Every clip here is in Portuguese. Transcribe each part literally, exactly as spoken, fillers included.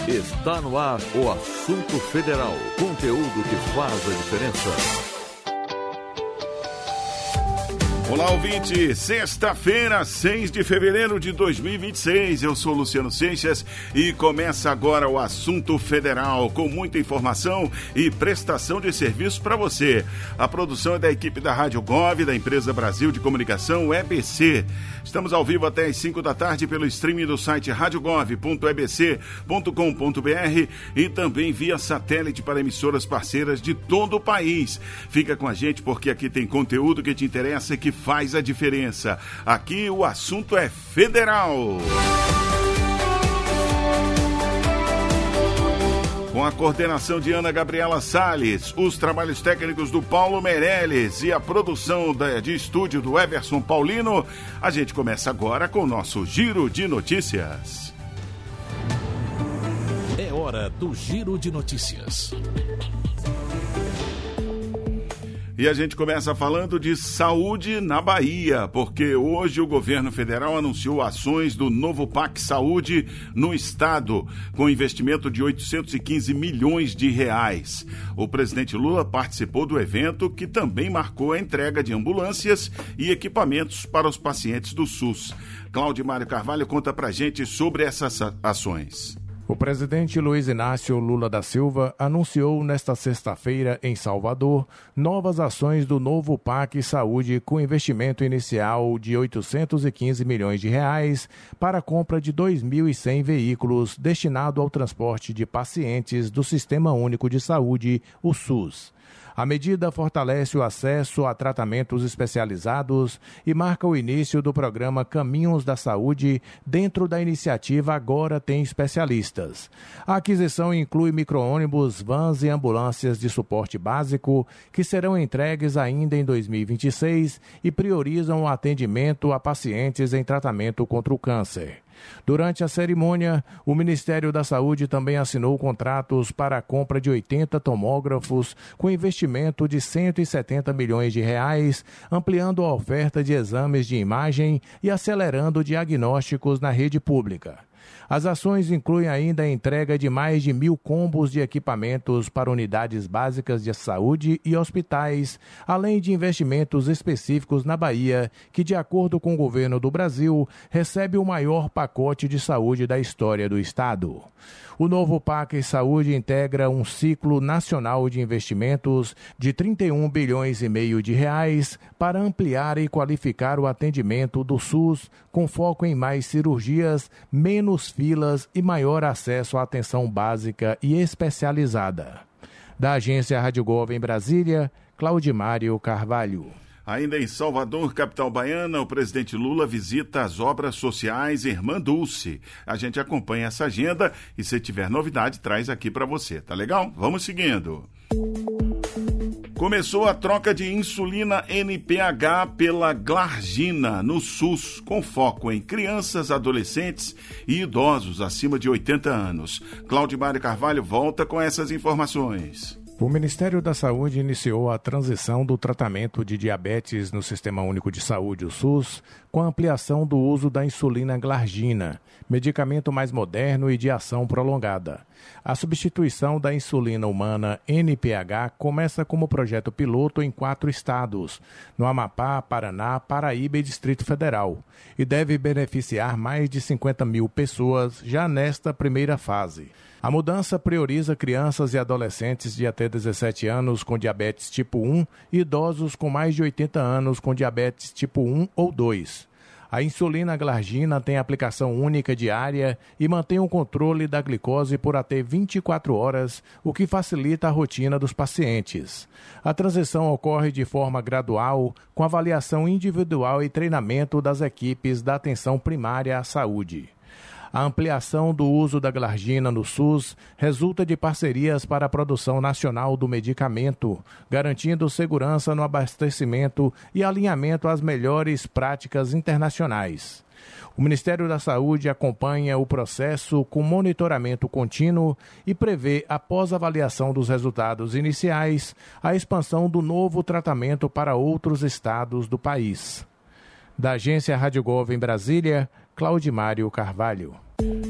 Está no ar o Assunto Federal, conteúdo que faz a diferença. Olá, ouvinte, sexta-feira, seis de fevereiro de dois mil e vinte e seis, eu sou Luciano Seixas e começa agora o Assunto Federal, com muita informação e prestação de serviço para você. A produção é da equipe da Rádio Gov, da Empresa Brasil de Comunicação, E B C. Estamos ao vivo até às cinco da tarde pelo streaming do site rádio gov ponto e b c ponto com ponto b r e também via satélite para emissoras parceiras de todo o país. Fica com a gente porque aqui tem conteúdo que te interessa e que faz a diferença. Aqui o assunto é federal. Com a coordenação de Ana Gabriela Salles, os trabalhos técnicos do Paulo Meirelles e a produção de estúdio do Everson Paulino, a gente começa agora com o nosso Giro de Notícias. É hora do Giro de Notícias. E a gente começa falando de saúde na Bahia, porque hoje o governo federal anunciou ações do novo P A C Saúde no estado, com investimento de oitocentos e quinze milhões de reais. O presidente Lula participou do evento, que também marcou a entrega de ambulâncias e equipamentos para os pacientes do SUS. Claudimário Carvalho conta pra gente sobre essas ações. O presidente Luiz Inácio Lula da Silva anunciou nesta sexta-feira em Salvador novas ações do novo P A C Saúde com investimento inicial de oitocentos e quinze milhões de reais para a compra de dois mil e cem veículos destinado ao transporte de pacientes do Sistema Único de Saúde, o SUS. A medida fortalece o acesso a tratamentos especializados e marca o início do programa Caminhos da Saúde dentro da iniciativa Agora Tem Especialistas. A aquisição inclui micro-ônibus, vans e ambulâncias de suporte básico que serão entregues ainda em dois mil e vinte e seis e priorizam o atendimento a pacientes em tratamento contra o câncer. Durante a cerimônia, o Ministério da Saúde também assinou contratos para a compra de oitenta tomógrafos com investimento de cento e setenta milhões de reais, ampliando a oferta de exames de imagem e acelerando diagnósticos na rede pública. As ações incluem ainda a entrega de mais de mil combos de equipamentos para unidades básicas de saúde e hospitais, além de investimentos específicos na Bahia, que, de acordo com o governo do Brasil, recebe o maior pacote de saúde da história do estado. O novo P A C Saúde integra um ciclo nacional de investimentos de trinta e um bilhões e meio de reais para ampliar e qualificar o atendimento do SUS, com foco em mais cirurgias, menos filas e maior acesso à atenção básica e especializada. Da agência Rádio Gov em Brasília, Claudimário Carvalho. Ainda em Salvador, capital baiana, o presidente Lula visita as obras sociais Irmã Dulce. A gente acompanha essa agenda e, se tiver novidade, traz aqui para você, tá legal? Vamos seguindo. Começou a troca de insulina N P H pela Glargina no SUS, com foco em crianças, adolescentes e idosos acima de oitenta anos. Claudimário Carvalho volta com essas informações. O Ministério da Saúde iniciou a transição do tratamento de diabetes no Sistema Único de Saúde, o SUS, com a ampliação do uso da insulina Glargina, medicamento mais moderno e de ação prolongada. A substituição da insulina humana N P H começa como projeto piloto em quatro estados, no Amapá, Paraná, Paraíba e Distrito Federal, e deve beneficiar mais de cinquenta mil pessoas já nesta primeira fase. A mudança prioriza crianças e adolescentes de até dezessete anos com diabetes tipo um e idosos com mais de oitenta anos com diabetes tipo um ou dois. A insulina Glargina tem aplicação única diária e mantém o controle da glicose por até vinte e quatro horas, o que facilita a rotina dos pacientes. A transição ocorre de forma gradual, com avaliação individual e treinamento das equipes da atenção primária à saúde. A ampliação do uso da Glargina no SUS resulta de parcerias para a produção nacional do medicamento, garantindo segurança no abastecimento e alinhamento às melhores práticas internacionais. O Ministério da Saúde acompanha o processo com monitoramento contínuo e prevê, após avaliação dos resultados iniciais, a expansão do novo tratamento para outros estados do país. Da agência Rádio Gov em Brasília, Claudimário Carvalho.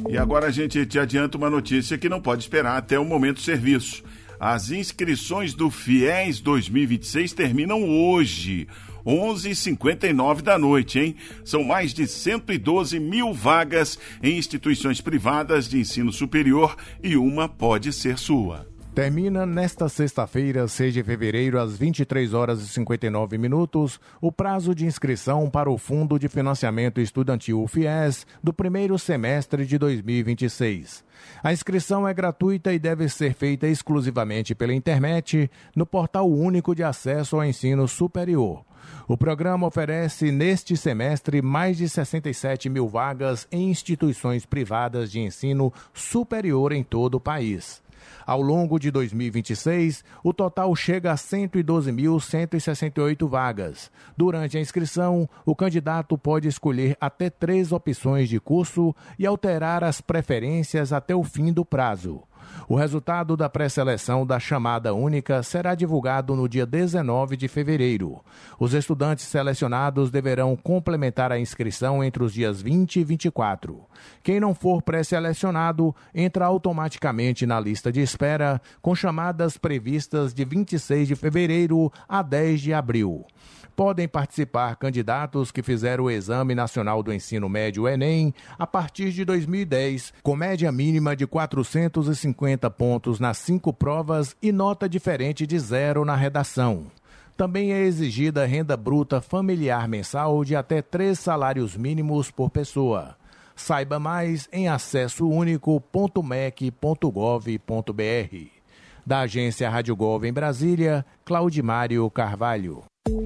E agora a gente te adianta uma notícia que não pode esperar até o momento do serviço. As inscrições do FIES dois mil e vinte e seis terminam hoje, onze e cinquenta e nove da noite, hein? São mais de cento e doze mil vagas em instituições privadas de ensino superior e uma pode ser sua. Termina nesta sexta-feira, seis de fevereiro, às vinte e três horas e cinquenta e nove minutos, o prazo de inscrição para o Fundo de Financiamento Estudantil FIES do primeiro semestre de dois mil e vinte e seis. A inscrição é gratuita e deve ser feita exclusivamente pela internet no Portal Único de Acesso ao Ensino Superior. O programa oferece, neste semestre, mais de sessenta e sete mil vagas em instituições privadas de ensino superior em todo o país. Ao longo de dois mil e vinte e seis, o total chega a cento e doze mil cento e sessenta e oito vagas. Durante a inscrição, o candidato pode escolher até três opções de curso e alterar as preferências até o fim do prazo. O resultado da pré-seleção da chamada única será divulgado no dia dezenove de fevereiro. Os estudantes selecionados deverão complementar a inscrição entre os dias vinte e vinte e quatro. Quem não for pré-selecionado entra automaticamente na lista de espera, com chamadas previstas de vinte e seis de fevereiro a dez de abril. Podem participar candidatos que fizeram o Exame Nacional do Ensino Médio Enem a partir de dois mil e dez, com média mínima de quatrocentos e cinquenta pontos nas cinco provas e nota diferente de zero na redação. Também é exigida renda bruta familiar mensal de até três salários mínimos por pessoa. Saiba mais em acesso único ponto m e c ponto gov ponto b r. Da agência Rádio Gov em Brasília, Claudimário Carvalho.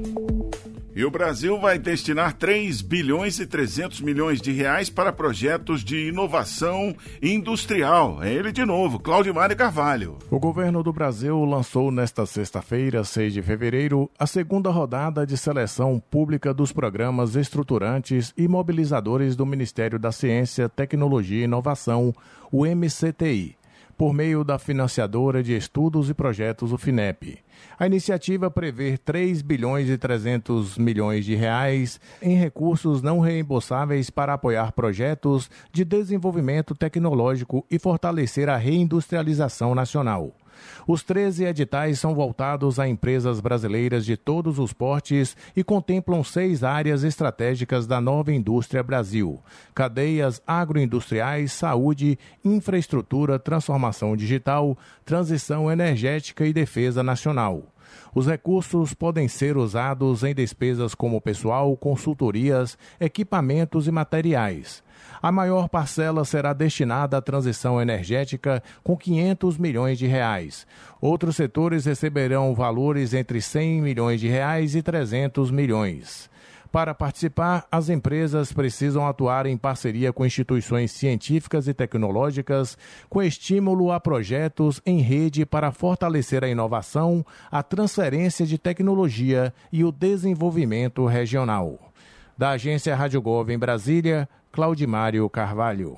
E o Brasil vai destinar três bilhões e trezentos milhões de reais para projetos de inovação industrial. É ele de novo, Claudimário Carvalho. O governo do Brasil lançou nesta sexta-feira, seis de fevereiro, a segunda rodada de seleção pública dos programas estruturantes e mobilizadores do Ministério da Ciência, Tecnologia e Inovação, o M C T I, por meio da financiadora de estudos e projetos, o FINEP. A iniciativa prevê três bilhões e trezentos milhões de reais em recursos não reembolsáveis para apoiar projetos de desenvolvimento tecnológico e fortalecer a reindustrialização nacional. Os treze editais são voltados a empresas brasileiras de todos os portes e contemplam seis áreas estratégicas da nova indústria Brasil: cadeias agroindustriais, saúde, infraestrutura, transformação digital, transição energética e defesa nacional. Os recursos podem ser usados em despesas como pessoal, consultorias, equipamentos e materiais. A maior parcela será destinada à transição energética, com quinhentos milhões de reais. Outros setores receberão valores entre cem milhões de reais e trezentos milhões. Para participar, as empresas precisam atuar em parceria com instituições científicas e tecnológicas, com estímulo a projetos em rede para fortalecer a inovação, a transferência de tecnologia e o desenvolvimento regional. Da agência Rádio Gov em Brasília, Claudimário Carvalho.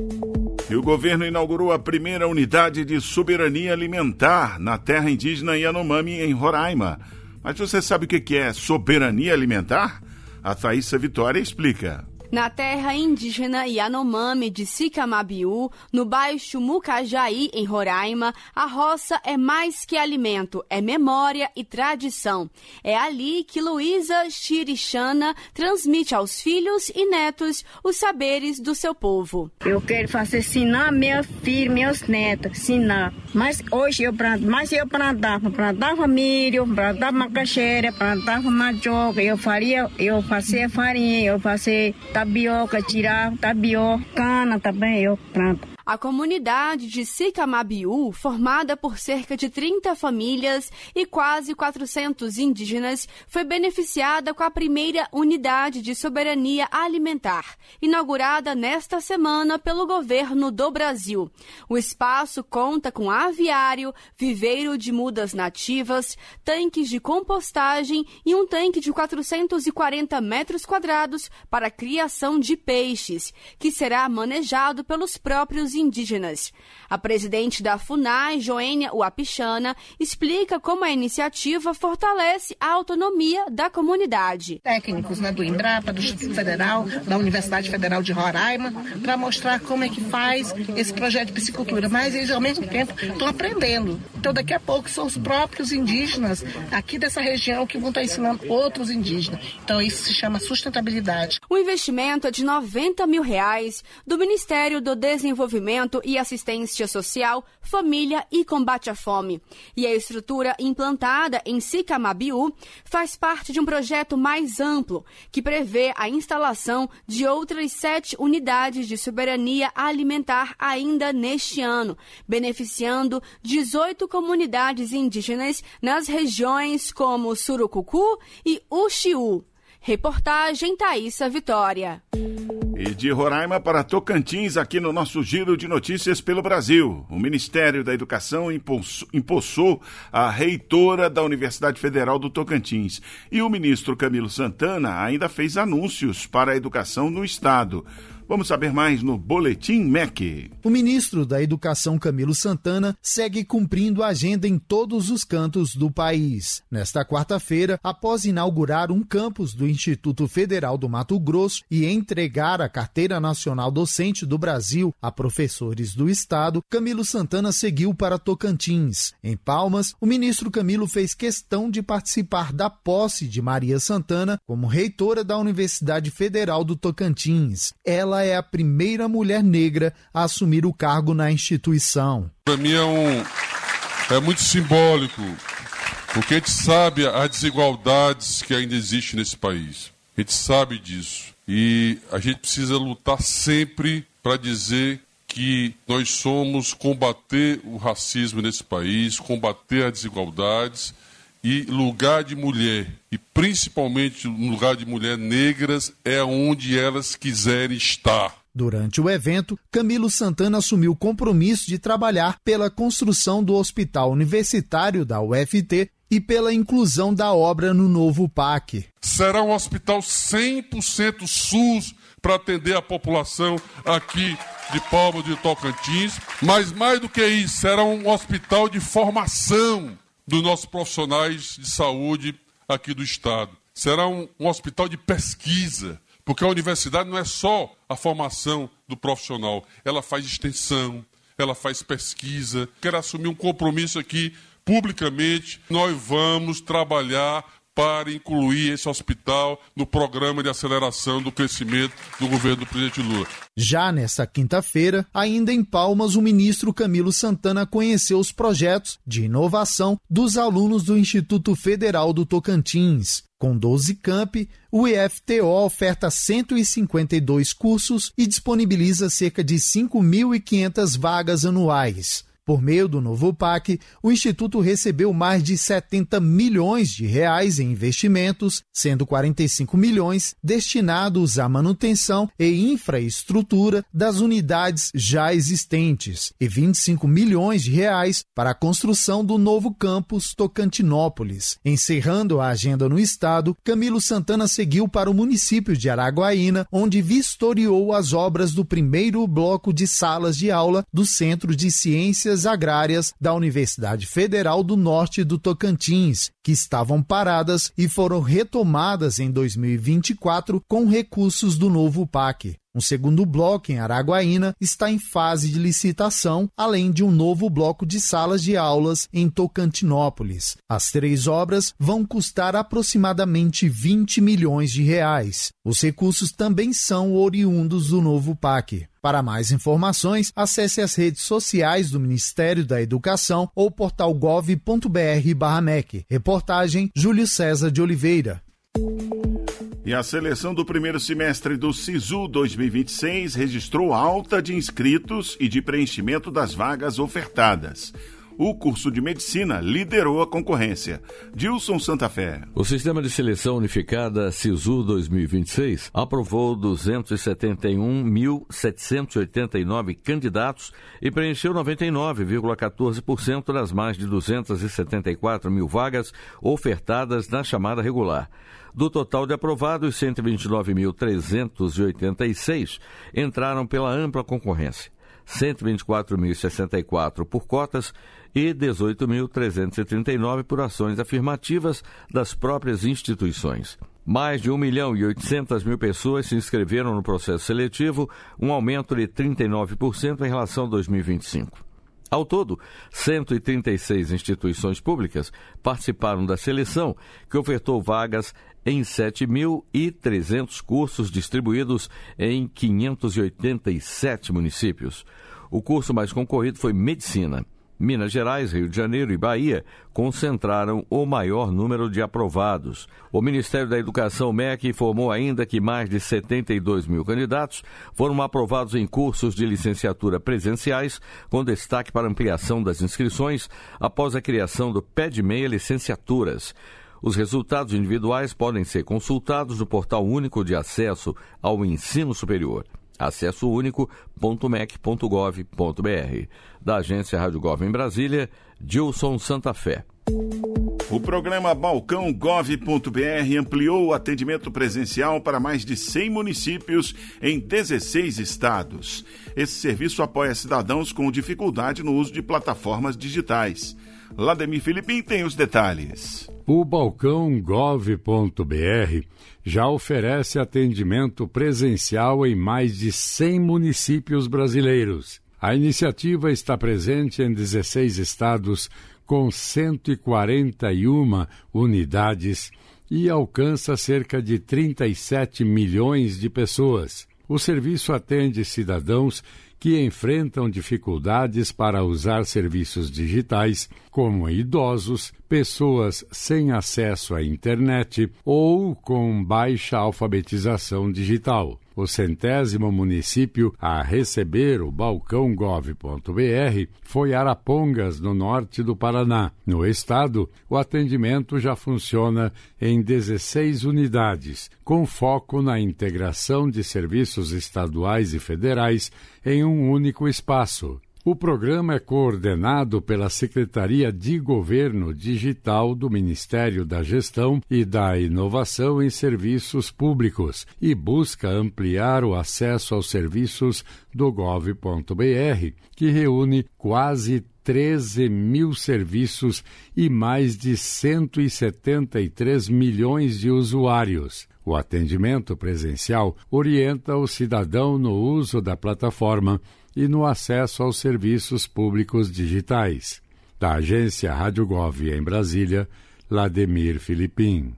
E o governo inaugurou a primeira unidade de soberania alimentar na terra indígena Yanomami, em Roraima. Mas você sabe o que é soberania alimentar? A Thaísa Vitória explica. Na terra indígena Yanomami de Sicamabiú, no baixo Mucajaí, em Roraima, a roça é mais que alimento, é memória e tradição. É ali que Luísa Chirichana transmite aos filhos e netos os saberes do seu povo. Eu quero fazer ensinar meus filhos, meus netos, ensinar. Mas hoje eu planto, mas eu plantava, plantava milho, plantava macaxeira, plantava mandioca, eu faria, eu fazia farinha, eu fazia tapioca, tirar tapioca, cana também eu planto. A comunidade de Sicamabiú, formada por cerca de trinta famílias e quase quatrocentos indígenas, foi beneficiada com a primeira unidade de soberania alimentar, inaugurada nesta semana pelo governo do Brasil. O espaço conta com aviário, viveiro de mudas nativas, tanques de compostagem e um tanque de quatrocentos e quarenta metros quadrados para a criação de peixes, que será manejado pelos próprios indígenas. A presidente da FUNAI, Joênia Uapichana, explica como a iniciativa fortalece a autonomia da comunidade. Técnicos, né, do Embrapa, do Instituto Federal, da Universidade Federal de Roraima, para mostrar como é que faz esse projeto de piscicultura. Mas eles, ao mesmo tempo, estão aprendendo. Então, daqui a pouco, são os próprios indígenas aqui dessa região que vão estar ensinando outros indígenas. Então, isso se chama sustentabilidade. O investimento é de noventa mil reais do Ministério do Desenvolvimento e Assistência Social, Família e Combate à Fome. E a estrutura implantada em Sicamabiú faz parte de um projeto mais amplo, que prevê a instalação de outras sete unidades de soberania alimentar ainda neste ano, beneficiando dezoito comunidades indígenas nas regiões como Surucucu e Uxiú. Reportagem Thaísa Vitória. E de Roraima para Tocantins, aqui no nosso Giro de Notícias pelo Brasil. O Ministério da Educação empossou a reitora da Universidade Federal do Tocantins. E o ministro Camilo Santana ainda fez anúncios para a educação no estado. Vamos saber mais no Boletim M E C. O ministro da Educação, Camilo Santana, segue cumprindo a agenda em todos os cantos do país. Nesta quarta-feira, após inaugurar um campus do Instituto Federal do Mato Grosso e entregar a Carteira Nacional Docente do Brasil a professores do estado, Camilo Santana seguiu para Tocantins. Em Palmas, o ministro Camilo fez questão de participar da posse de Maria Santana como reitora da Universidade Federal do Tocantins. Ela é a primeira mulher negra a assumir o cargo na instituição. Para mim é, um, é muito simbólico, porque a gente sabe as desigualdades que ainda existem nesse país. A gente sabe disso. E a gente precisa lutar sempre para dizer que nós somos combater o racismo nesse país, combater as desigualdades e lugar de mulher, e principalmente no lugar de mulheres negras, é onde elas quiserem estar. Durante o evento, Camilo Santana assumiu o compromisso de trabalhar pela construção do Hospital Universitário da U F T e pela inclusão da obra no novo P A C. Será um hospital cem por cento SUS para atender a população aqui de Palmas de Tocantins, mas mais do que isso, será um hospital de formação dos nossos profissionais de saúde aqui do estado. Será um, um hospital de pesquisa, porque a universidade não é só a formação do profissional, ela faz extensão, ela faz pesquisa. Quero assumir um compromisso aqui publicamente. Nós vamos trabalhar para incluir esse hospital no programa de aceleração do crescimento do governo do presidente Lula. Já nesta quinta-feira, ainda em Palmas, o ministro Camilo Santana conheceu os projetos de inovação dos alunos do Instituto Federal do Tocantins. Com doze campi, o I F T O oferta cento e cinquenta e dois cursos e disponibiliza cerca de cinco mil e quinhentas vagas anuais. Por meio do novo P A C, o Instituto recebeu mais de setenta milhões de reais em investimentos, sendo quarenta e cinco milhões destinados à manutenção e infraestrutura das unidades já existentes e vinte e cinco milhões de reais para a construção do novo campus Tocantinópolis. Encerrando a agenda no estado, Camilo Santana seguiu para o município de Araguaína, onde vistoriou as obras do primeiro bloco de salas de aula do Centro de Ciências Agrárias da Universidade Federal do Norte do Tocantins, que estavam paradas e foram retomadas em dois mil e vinte e quatro com recursos do novo P A C. Um segundo bloco em Araguaína está em fase de licitação, além de um novo bloco de salas de aulas em Tocantinópolis. As três obras vão custar aproximadamente vinte milhões de reais. Os recursos também são oriundos do novo P A C. Para mais informações, acesse as redes sociais do Ministério da Educação ou portal gov ponto br barra M E C. Reportagem Júlio César de Oliveira. E a seleção do primeiro semestre do SISU dois mil e vinte e seis registrou alta de inscritos e de preenchimento das vagas ofertadas. O curso de medicina liderou a concorrência. Dilson Santa Fé. O Sistema de Seleção Unificada SISU dois mil e vinte e seis aprovou duzentos e setenta e um mil setecentos e oitenta e nove candidatos e preencheu noventa e nove vírgula quatorze por cento das mais de duzentas e setenta e quatro mil vagas ofertadas na chamada regular. Do total de aprovados, cento e vinte e nove mil trezentos e oitenta e seis entraram pela ampla concorrência. cento e vinte e quatro mil e sessenta e quatro por cotas e dezoito mil trezentos e trinta e nove por ações afirmativas das próprias instituições. Mais de um milhão e oitocentas mil pessoas se inscreveram no processo seletivo, um aumento de trinta e nove por cento em relação a dois mil e vinte e cinco. Ao todo, cento e trinta e seis instituições públicas participaram da seleção, que ofertou vagas em sete mil e trezentos cursos distribuídos em quinhentos e oitenta e sete municípios. O curso mais concorrido foi Medicina. Minas Gerais, Rio de Janeiro e Bahia concentraram o maior número de aprovados. O Ministério da Educação, M E C, informou ainda que mais de setenta e dois mil candidatos foram aprovados em cursos de licenciatura presenciais, com destaque para ampliação das inscrições após a criação do P E D meia Licenciaturas. Os resultados individuais podem ser consultados no Portal Único de Acesso ao Ensino Superior. acesso único ponto m e c ponto gov ponto b r. Da agência Rádio Gov em Brasília, Dilson Santa Fé. O programa Balcão Gov ponto b r ampliou o atendimento presencial para mais de cem municípios em dezesseis estados. Esse serviço apoia cidadãos com dificuldade no uso de plataformas digitais. Lademir Filipim tem os detalhes. O Balcão Gov ponto b r já oferece atendimento presencial em mais de cem municípios brasileiros. A iniciativa está presente em dezesseis estados com cento e quarenta e uma unidades e alcança cerca de trinta e sete milhões de pessoas. O serviço atende cidadãos que enfrentam dificuldades para usar serviços digitais, como idosos, pessoas sem acesso à internet ou com baixa alfabetização digital. O centésimo município a receber o Balcão Gov ponto b r foi Arapongas, no norte do Paraná. No estado, o atendimento já funciona em dezesseis unidades, com foco na integração de serviços estaduais e federais em um único espaço. O programa é coordenado pela Secretaria de Governo Digital do Ministério da Gestão e da Inovação em Serviços Públicos e busca ampliar o acesso aos serviços do Gov ponto b r, que reúne quase treze mil serviços e mais de cento e setenta e três milhões de usuários. O atendimento presencial orienta o cidadão no uso da plataforma e no acesso aos serviços públicos digitais. Da agência Rádio Gov em Brasília, Lademir Filipim.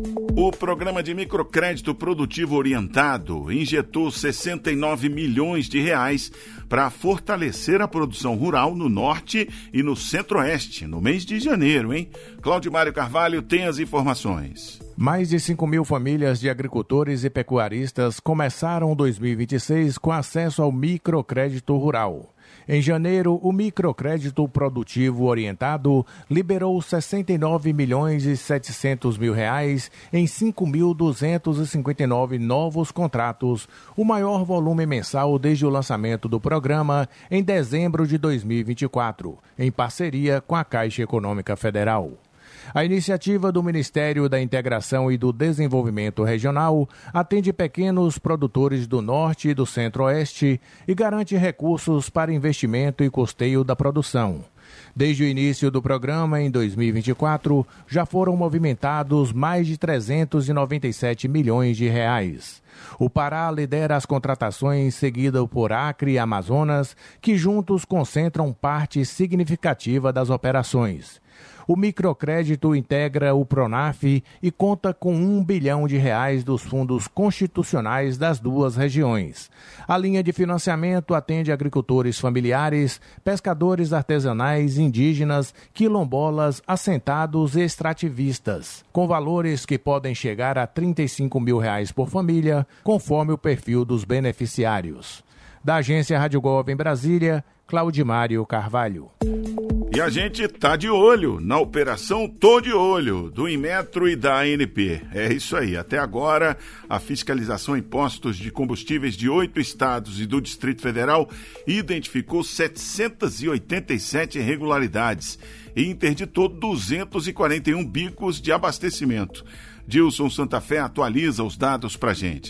O programa de microcrédito produtivo orientado injetou sessenta e nove milhões de reais para fortalecer a produção rural no norte e no centro-oeste, no mês de janeiro, hein? Cláudio Mário Carvalho tem as informações. Mais de cinco mil famílias de agricultores e pecuaristas começaram dois mil e vinte e seis com acesso ao microcrédito rural. Em janeiro, o microcrédito produtivo orientado liberou sessenta e nove milhões e setecentos mil reais em cinco mil duzentos e cinquenta e nove novos contratos, o maior volume mensal desde o lançamento do programa em dezembro de dois mil e vinte e quatro, em parceria com a Caixa Econômica Federal. A iniciativa do Ministério da Integração e do Desenvolvimento Regional atende pequenos produtores do Norte e do Centro-Oeste e garante recursos para investimento e custeio da produção. Desde o início do programa, em dois mil e vinte e quatro, já foram movimentados mais de trezentos e noventa e sete milhões de reais. O Pará lidera as contratações, seguido por Acre e Amazonas, que juntos concentram parte significativa das operações. O microcrédito integra o Pronaf e conta com um bilhão de reais dos fundos constitucionais das duas regiões. A linha de financiamento atende agricultores familiares, pescadores artesanais, indígenas, quilombolas, assentados e extrativistas, com valores que podem chegar a trinta e cinco mil reais por família, conforme o perfil dos beneficiários. Da agência Rádio Gov em Brasília, Claudimário Carvalho. E a gente tá de olho na operação Tô de Olho, do Inmetro e da A N P. É isso aí. Até agora, a fiscalização em postos de combustíveis de oito estados e do Distrito Federal identificou setecentos e oitenta e sete irregularidades e interditou duzentos e quarenta e um bicos de abastecimento. Dilson Santa Fé atualiza os dados pra gente.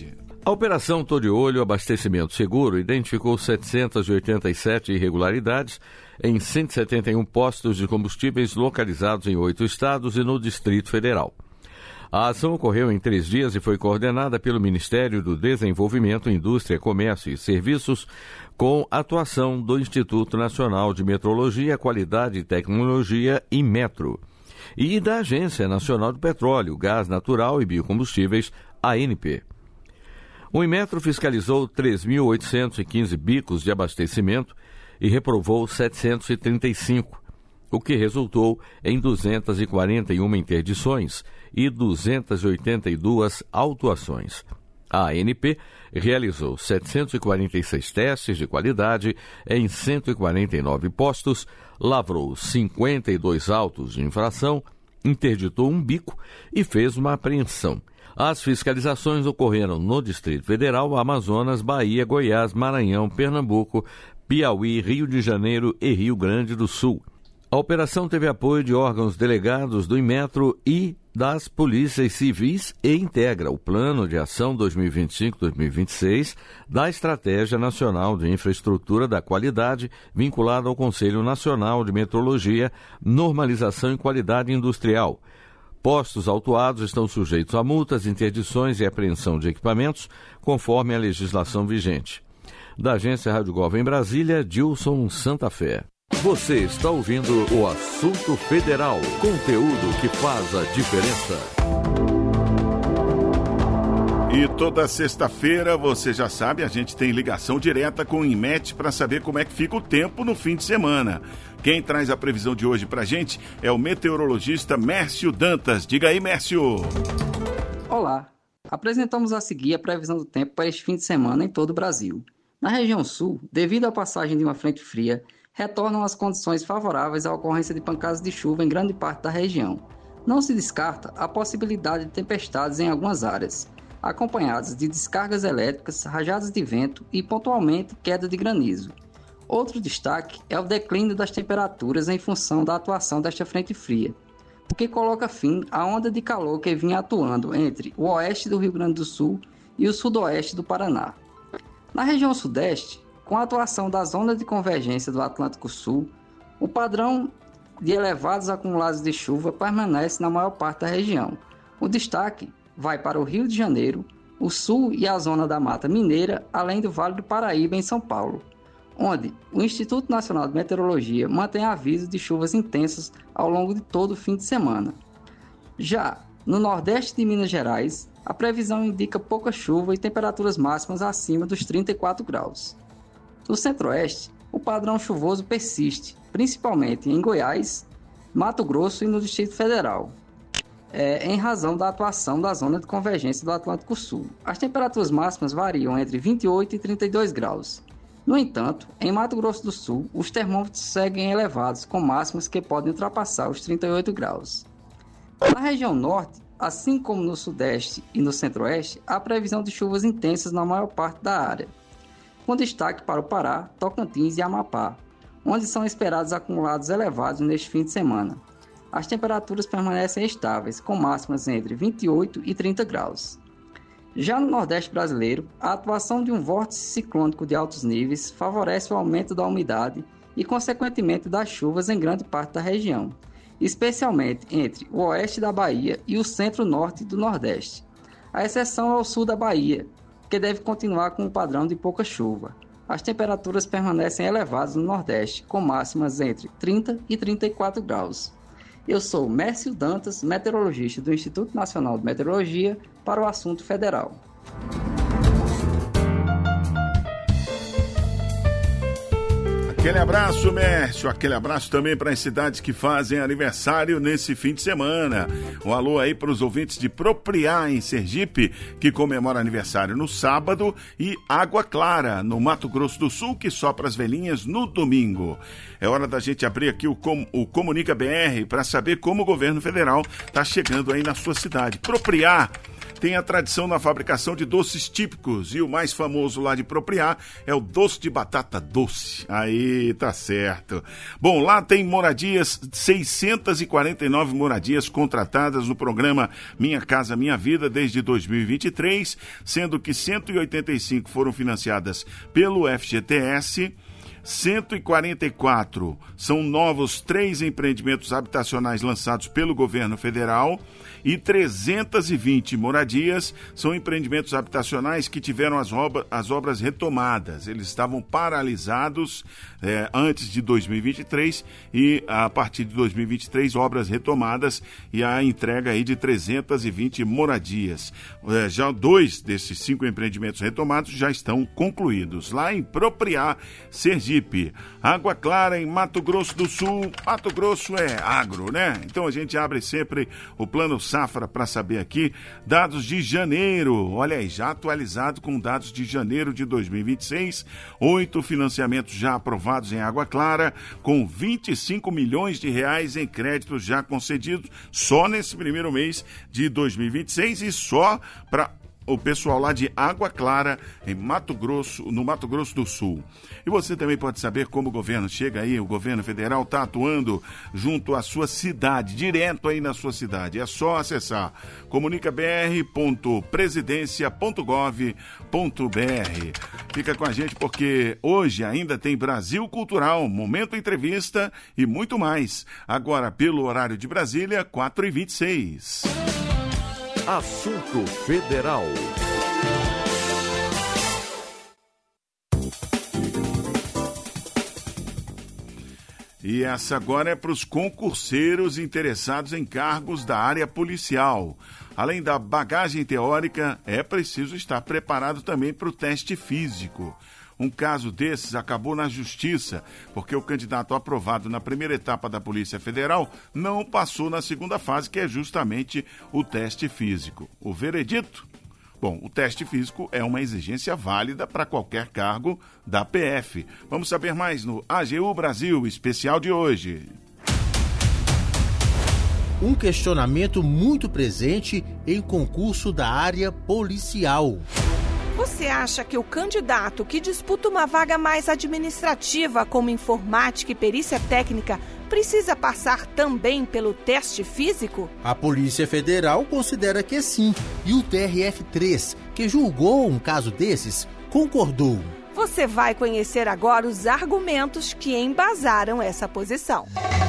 A Operação Tô de Olho Abastecimento Seguro identificou setecentas e oitenta e sete irregularidades em cento e setenta e um postos de combustíveis localizados em oito estados e no Distrito Federal. A ação ocorreu em três dias e foi coordenada pelo Ministério do Desenvolvimento, Indústria, Comércio e Serviços, com atuação do Instituto Nacional de Metrologia, Qualidade e Tecnologia, INMetro, e da Agência Nacional de Petróleo, Gás Natural e Biocombustíveis, A N P. O INMetro fiscalizou três mil oitocentos e quinze bicos de abastecimento e reprovou setecentos e trinta e cinco, o que resultou em duzentas e quarenta e uma interdições e duzentas e oitenta e duas autuações. A ANP realizou setecentos e quarenta e seis testes de qualidade em cento e quarenta e nove postos, lavrou cinquenta e dois autos de infração, interditou um bico e fez uma apreensão. As fiscalizações ocorreram no Distrito Federal, Amazonas, Bahia, Goiás, Maranhão, Pernambuco, Piauí, Rio de Janeiro e Rio Grande do Sul. A operação teve apoio de órgãos delegados do INMetro e das polícias civis e integra o Plano de Ação dois mil e vinte e cinco a dois mil e vinte e seis da Estratégia Nacional de Infraestrutura da Qualidade, vinculada ao Conselho Nacional de Metrologia, Normalização e Qualidade Industrial. Postos autuados estão sujeitos a multas, interdições e apreensão de equipamentos, conforme a legislação vigente. Da Agência Rádio Gov em Brasília, Dilson Santa Fé. Você está ouvindo o Assunto Federal, conteúdo que faz a diferença. E toda sexta-feira, você já sabe, a gente tem ligação direta com o INMET para saber como é que fica o tempo no fim de semana. Quem traz a previsão de hoje para a gente é o meteorologista Mércio Dantas. Diga aí, Mércio. Olá, apresentamos a seguir a previsão do tempo para este fim de semana em todo o Brasil. Na região sul, devido à passagem de uma frente fria, retornam as condições favoráveis à ocorrência de pancadas de chuva em grande parte da região. Não se descarta a possibilidade de tempestades em algumas áreas, acompanhadas de descargas elétricas, rajadas de vento e, pontualmente, queda de granizo. Outro destaque é o declínio das temperaturas em função da atuação desta frente fria, o que coloca fim à onda de calor que vinha atuando entre o oeste do Rio Grande do Sul e o sudoeste do Paraná. Na região sudeste, com a atuação da zona de convergência do Atlântico Sul, o padrão de elevados acumulados de chuva permanece na maior parte da região. O destaque vai para o Rio de Janeiro, o sul e a zona da Mata Mineira, além do Vale do Paraíba, em São Paulo, onde o Instituto Nacional de Meteorologia mantém aviso de chuvas intensas ao longo de todo o fim de semana. Já no nordeste de Minas Gerais, a previsão indica pouca chuva e temperaturas máximas acima dos trinta e quatro graus. No centro-oeste, o padrão chuvoso persiste, principalmente em Goiás, Mato Grosso e no Distrito Federal, é, em razão da atuação da zona de convergência do Atlântico Sul. As temperaturas máximas variam entre vinte e oito e trinta e dois graus. No entanto, em Mato Grosso do Sul, os termômetros seguem elevados, com máximas que podem ultrapassar os trinta e oito graus. Na região norte, assim como no sudeste e no centro-oeste, há previsão de chuvas intensas na maior parte da área, com destaque para o Pará, Tocantins e Amapá, onde são esperados acumulados elevados neste fim de semana. As temperaturas permanecem estáveis, com máximas entre vinte e oito e trinta graus. Já no Nordeste brasileiro, a atuação de um vórtice ciclônico de altos níveis favorece o aumento da umidade e, consequentemente, das chuvas em grande parte da região, especialmente entre o oeste da Bahia e o centro-norte do Nordeste. A exceção é o sul da Bahia, que deve continuar com um padrão de pouca chuva. As temperaturas permanecem elevadas no Nordeste, com máximas entre trinta e trinta e quatro graus. Eu sou Mércio Dantas, meteorologista do Instituto Nacional de Meteorologia, para o Assunto Federal. Aquele abraço, Mércio, aquele abraço também para as cidades que fazem aniversário nesse fim de semana. Um alô aí para os ouvintes de Propriá, em Sergipe, que comemora aniversário no sábado, e Água Clara, no Mato Grosso do Sul, que sopra as velhinhas no domingo. É hora da gente abrir aqui o, Com, o Comunica B R para saber como o governo federal está chegando aí na sua cidade. Propriá, tem a tradição na fabricação de doces típicos e o mais famoso lá de Propriá é o doce de batata doce. Aí, tá certo. Bom, lá tem moradias, seiscentas e quarenta e nove moradias contratadas no programa Minha Casa Minha Vida desde dois mil e vinte e três, sendo que cento e oitenta e cinco foram financiadas pelo F G T S, cento e quarenta e quatro são novos três empreendimentos habitacionais lançados pelo governo federal e trezentas e vinte moradias são empreendimentos habitacionais que tiveram as, obra, as obras retomadas. Eles estavam paralisados é, antes de dois mil e vinte e três e a partir de dois mil e vinte e três obras retomadas e a entrega aí de trezentas e vinte moradias. É, já dois desses cinco empreendimentos retomados já estão concluídos. Lá em Propriá, Sergipe. Água Clara em Mato Grosso do Sul. Mato Grosso é agro, né? Então a gente abre sempre o Plano Safra para saber aqui dados de janeiro. Olha aí, já atualizado com dados de janeiro de dois mil e vinte e seis. Oito financiamentos já aprovados em Água Clara, com vinte e cinco milhões de reais em créditos já concedidos só nesse primeiro mês de dois mil e vinte e seis e só para o pessoal lá de Água Clara, em Mato Grosso, no Mato Grosso do Sul. E você também pode saber como o governo chega aí, o governo federal está atuando junto à sua cidade, direto aí na sua cidade. É só acessar comunicabr ponto presidencia ponto gov ponto br. Fica com a gente porque hoje ainda tem Brasil Cultural, Momento Entrevista e muito mais. Agora, pelo horário de Brasília, quatro e vinte e seis. Assunto Federal. E essa agora é para os concurseiros interessados em cargos da área policial. Além da bagagem teórica, é preciso estar preparado também para o teste físico. Um caso desses acabou na justiça, porque o candidato aprovado na primeira etapa da Polícia Federal não passou na segunda fase, que é justamente o teste físico. O veredito? Bom, o teste físico é uma exigência válida para qualquer cargo da P F. Vamos saber mais no A G U Brasil, especial de hoje. Um questionamento muito presente em concurso da área policial. Você acha que o candidato que disputa uma vaga mais administrativa, como informática e perícia técnica, precisa passar também pelo teste físico? A Polícia Federal considera que sim, e o T R F três, que julgou um caso desses, concordou. Você vai conhecer agora os argumentos que embasaram essa posição.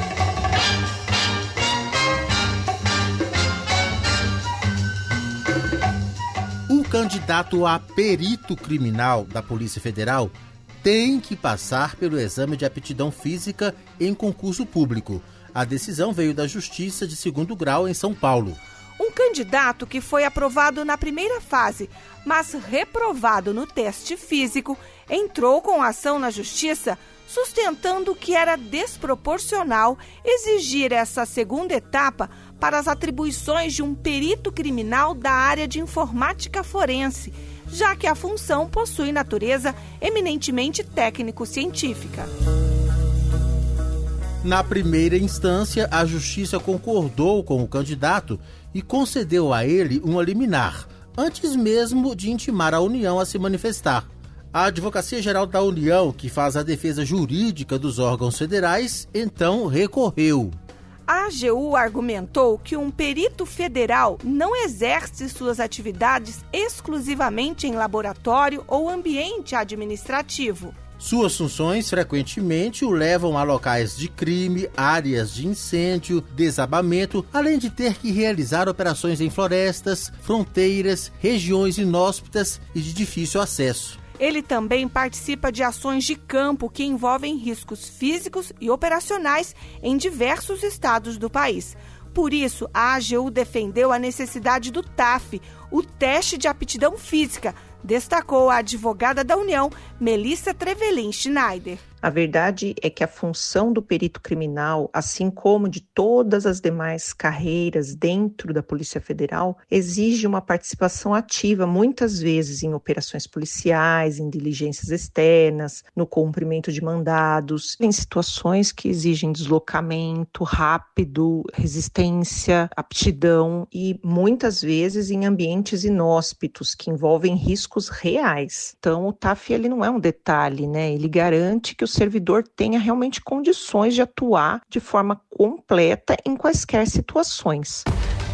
O candidato a perito criminal da Polícia Federal tem que passar pelo exame de aptidão física em concurso público. A decisão veio da Justiça de segundo grau em São Paulo. Um candidato que foi aprovado na primeira fase, mas reprovado no teste físico, entrou com ação na Justiça, sustentando que era desproporcional exigir essa segunda etapa para as atribuições de um perito criminal da área de informática forense, já que a função possui natureza eminentemente técnico-científica. Na primeira instância, a Justiça concordou com o candidato e concedeu a ele uma liminar, antes mesmo de intimar a União a se manifestar. A Advocacia Geral da União, que faz a defesa jurídica dos órgãos federais, então recorreu. A A G U argumentou que um perito federal não exerce suas atividades exclusivamente em laboratório ou ambiente administrativo. Suas funções frequentemente o levam a locais de crime, áreas de incêndio, desabamento, além de ter que realizar operações em florestas, fronteiras, regiões inóspitas e de difícil acesso. Ele também participa de ações de campo que envolvem riscos físicos e operacionais em diversos estados do país. Por isso, a A G U defendeu a necessidade do T A F, o teste de aptidão física, destacou a advogada da União, Melissa Trevelin Schneider. A verdade é que a função do perito criminal, assim como de todas as demais carreiras dentro da Polícia Federal, exige uma participação ativa, muitas vezes em operações policiais, em diligências externas, no cumprimento de mandados, em situações que exigem deslocamento rápido, resistência, aptidão e muitas vezes em ambientes inóspitos que envolvem riscos reais. Então o T A F ele não é um detalhe, né? Ele garante que o servidor tenha realmente condições de atuar de forma completa em quaisquer situações.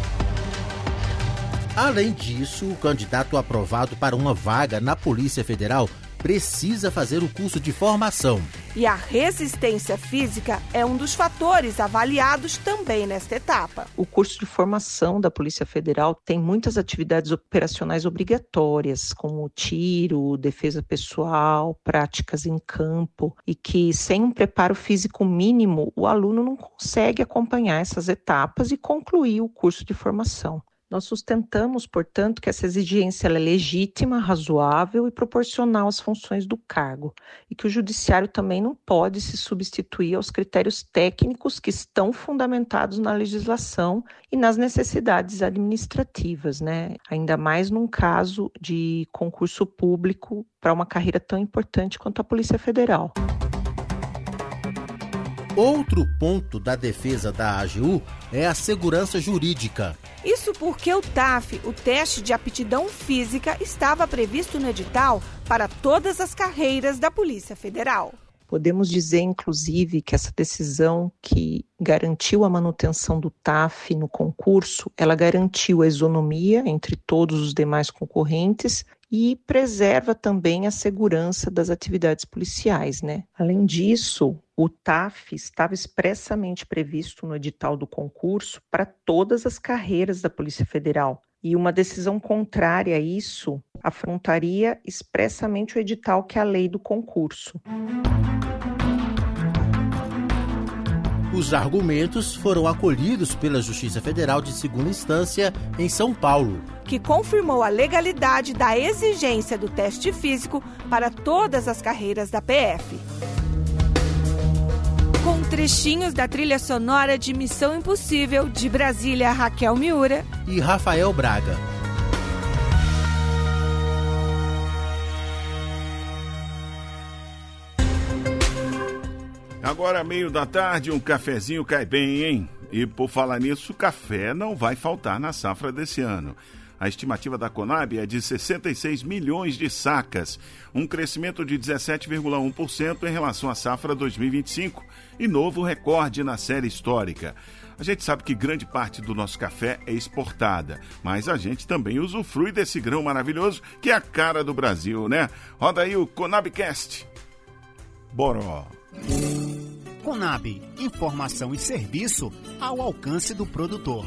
Além disso, o candidato aprovado para uma vaga na Polícia Federal precisa fazer o curso de formação. E a resistência física é um dos fatores avaliados também nesta etapa. O curso de formação da Polícia Federal tem muitas atividades operacionais obrigatórias, como tiro, defesa pessoal, práticas em campo, e que sem um preparo físico mínimo, o aluno não consegue acompanhar essas etapas e concluir o curso de formação. Nós sustentamos, portanto, que essa exigência é legítima, razoável e proporcional às funções do cargo, e que o judiciário também não pode se substituir aos critérios técnicos que estão fundamentados na legislação e nas necessidades administrativas, né? Ainda mais num caso de concurso público para uma carreira tão importante quanto a Polícia Federal. Outro ponto da defesa da A G U é a segurança jurídica. Isso porque o T A F, o teste de aptidão física, estava previsto no edital para todas as carreiras da Polícia Federal. Podemos dizer, inclusive, que essa decisão que garantiu a manutenção do T A F no concurso, ela garantiu a isonomia entre todos os demais concorrentes e preserva também a segurança das atividades policiais, né? Além disso, o T A F estava expressamente previsto no edital do concurso para todas as carreiras da Polícia Federal. E uma decisão contrária a isso afrontaria expressamente o edital, que é a lei do concurso. Os argumentos foram acolhidos pela Justiça Federal de Segunda Instância em São Paulo, que confirmou a legalidade da exigência do teste físico para todas as carreiras da P F. Com trechinhos da trilha sonora de Missão Impossível, de Brasília, Raquel Miura e Rafael Braga. Agora, meio da tarde, um cafezinho cai bem, hein? E por falar nisso, café não vai faltar na safra desse ano. A estimativa da Conab é de sessenta e seis milhões de sacas, um crescimento de dezessete vírgula um por cento em relação à safra dois mil e vinte e cinco e novo recorde na série histórica. A gente sabe que grande parte do nosso café é exportada, mas a gente também usufrui desse grão maravilhoso que é a cara do Brasil, né? Roda aí o Conabcast. Bora! Conab, informação e serviço ao alcance do produtor.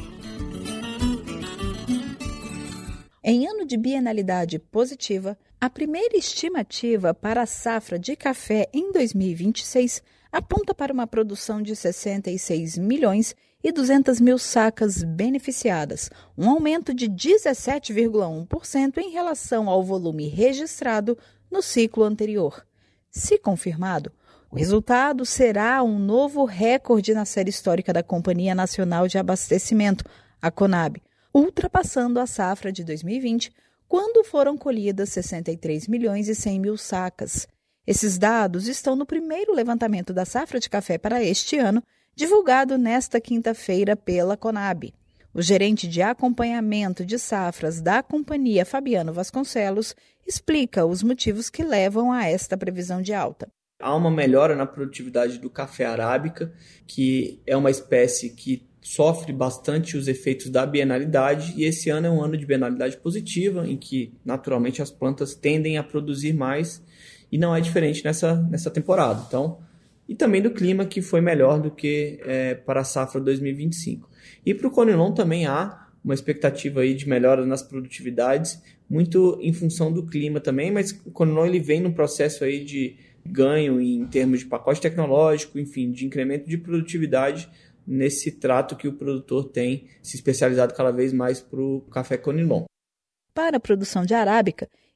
Em ano de bienalidade positiva, a primeira estimativa para a safra de café em dois mil e vinte e seis aponta para uma produção de sessenta e seis milhões e duzentas mil sacas beneficiadas, um aumento de dezessete vírgula um por cento em relação ao volume registrado no ciclo anterior. Se confirmado, o resultado será um novo recorde na série histórica da Companhia Nacional de Abastecimento, a Conab, ultrapassando a safra de dois mil e vinte, quando foram colhidas sessenta e três milhões e cem mil sacas. Esses dados estão no primeiro levantamento da safra de café para este ano, divulgado nesta quinta-feira pela Conab. O gerente de acompanhamento de safras da companhia, Fabiano Vasconcelos, explica os motivos que levam a esta previsão de alta. Há uma melhora na produtividade do café arábica, que é uma espécie que sofre bastante os efeitos da bienalidade, e esse ano é um ano de bienalidade positiva, em que naturalmente as plantas tendem a produzir mais, e não é diferente nessa, nessa temporada. Então, e também do clima, que foi melhor do que é, para a safra dois mil e vinte e cinco. E para o Conilon também há uma expectativa aí de melhora nas produtividades, muito em função do clima também, mas o Conilon ele vem num processo aí de ganho em termos de pacote tecnológico, enfim, de incremento de produtividade nesse trato que o produtor tem se especializado cada vez mais para o café Conilon. Para a produção de arábica,